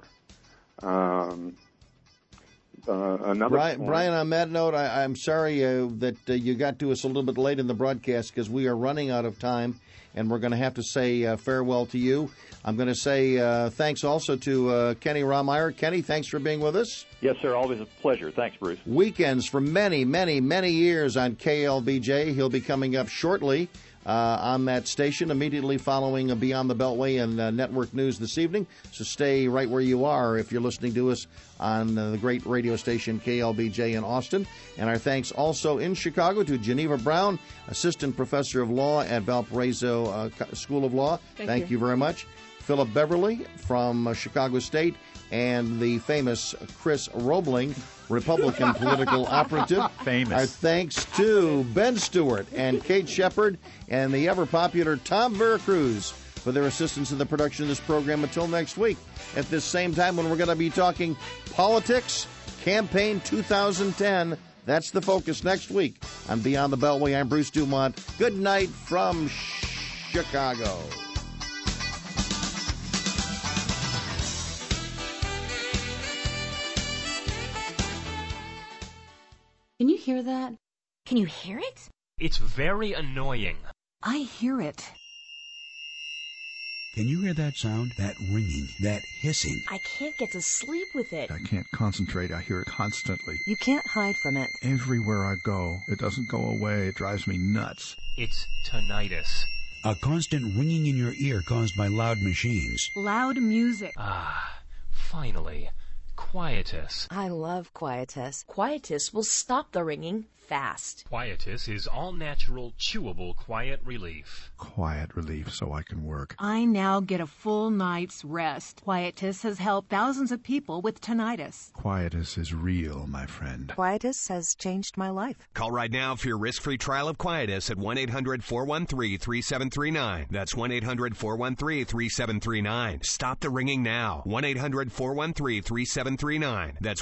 Brian, on that note, I'm sorry that you got to us a little bit late in the broadcast because we are running out of time, and we're going to have to say farewell to you. I'm going to say thanks also to Kenny Romeyer. Kenny, thanks for being with us. Yes, sir. Always a pleasure. Thanks, Bruce. Weekends for many, many, many years on KLBJ. He'll be coming up shortly on that station, immediately following Beyond the Beltway and Network News this evening. So stay right where you are if you're listening to us on the great radio station KLBJ in Austin. And our thanks also in Chicago to Geneva Brown, Assistant Professor of Law at Valparaiso School of Law. Thank you very much. Philip Beverly from Chicago State, and the famous Chris Roebling, Republican political operative. Famous. Our thanks to Ben Stewart and Kate Shepard and the ever-popular Tom Veracruz for their assistance in the production of this program. Until next week, at this same time when we're going to be talking politics, campaign 2010. That's the focus next week on Beyond the Beltway. I'm Bruce Dumont. Good night from Chicago. Can you hear that? Can you hear it? It's very annoying. I hear it. Can you hear that sound? That ringing, that hissing. I can't get to sleep with it. I can't concentrate. I hear it constantly. You can't hide from it. Everywhere I go, it doesn't go away. It drives me nuts. It's tinnitus. A constant ringing in your ear caused by loud machines. Loud music. Ah, finally. Quietus. I love Quietus. Quietus will stop the ringing fast. Quietus is all-natural, chewable quiet relief. Quiet relief so I can work. I now get a full night's rest. Quietus has helped thousands of people with tinnitus. Quietus is real, my friend. Quietus has changed my life. Call right now for your risk-free trial of Quietus at 1-800-413-3739. That's 1-800-413-3739. Stop the ringing now. 1-800-413-3739. That's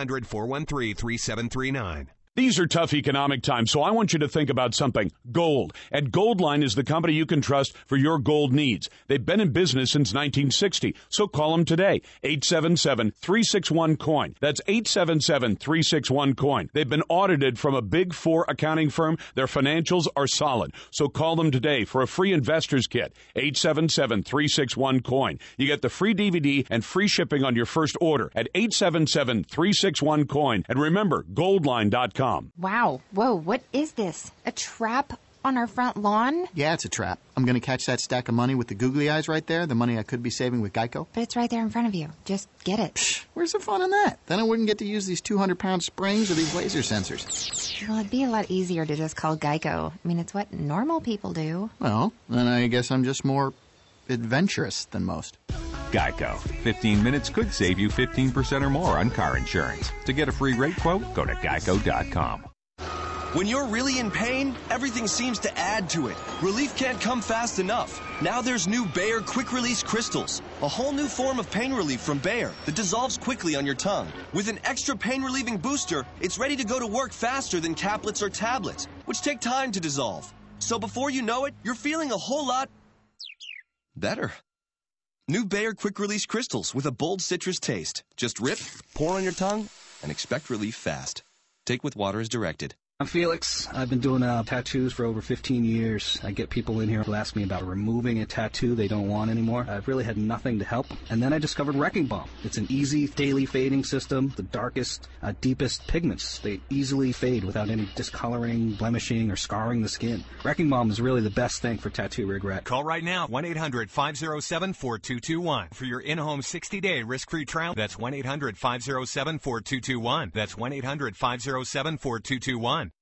1-800-413-3739. These are tough economic times, so I want you to think about something. Gold. And Goldline is the company you can trust for your gold needs. They've been in business since 1960, so call them today. 877-361-COIN. That's 877-361-COIN. They've been audited from a Big Four accounting firm. Their financials are solid, so call them today for a free investor's kit. 877-361-COIN. You get the free DVD and free shipping on your first order at 877-361-COIN. And remember, Goldline.com. Wow. Whoa, what is this? A trap on our front lawn? Yeah, it's a trap. I'm going to catch that stack of money with the googly eyes right there, the money I could be saving with Geico. But it's right there in front of you. Just get it. Psh, where's the fun in that? Then I wouldn't get to use these 200-pound springs or these laser sensors. Well, it'd be a lot easier to just call Geico. I mean, it's what normal people do. Well, then I guess I'm just more adventurous than most. Geico. 15 minutes could save you 15% or more on car insurance. To get a free rate quote, go to geico.com. When you're really in pain, everything seems to add to it. Relief can't come fast enough. Now there's new Bayer Quick Release Crystals, a whole new form of pain relief from Bayer that dissolves quickly on your tongue. With an extra pain-relieving booster, it's ready to go to work faster than caplets or tablets, which take time to dissolve. So before you know it, you're feeling a whole lot better. New Bayer Quick Release Crystals with a bold citrus taste. Just rip, pour on your tongue, and expect relief fast. Take with water as directed. I'm Felix. I've been doing tattoos for over 15 years. I get people in here who ask me about removing a tattoo they don't want anymore. I've really had nothing to help. And then I discovered Wrecking Balm. It's an easy daily fading system. The darkest, deepest pigments, they easily fade without any discoloring, blemishing, or scarring the skin. Wrecking Balm is really the best thing for tattoo regret. Call right now, 1-800-507-4221. For your in-home 60-day risk-free trial, that's 1-800-507-4221. That's 1-800-507-4221.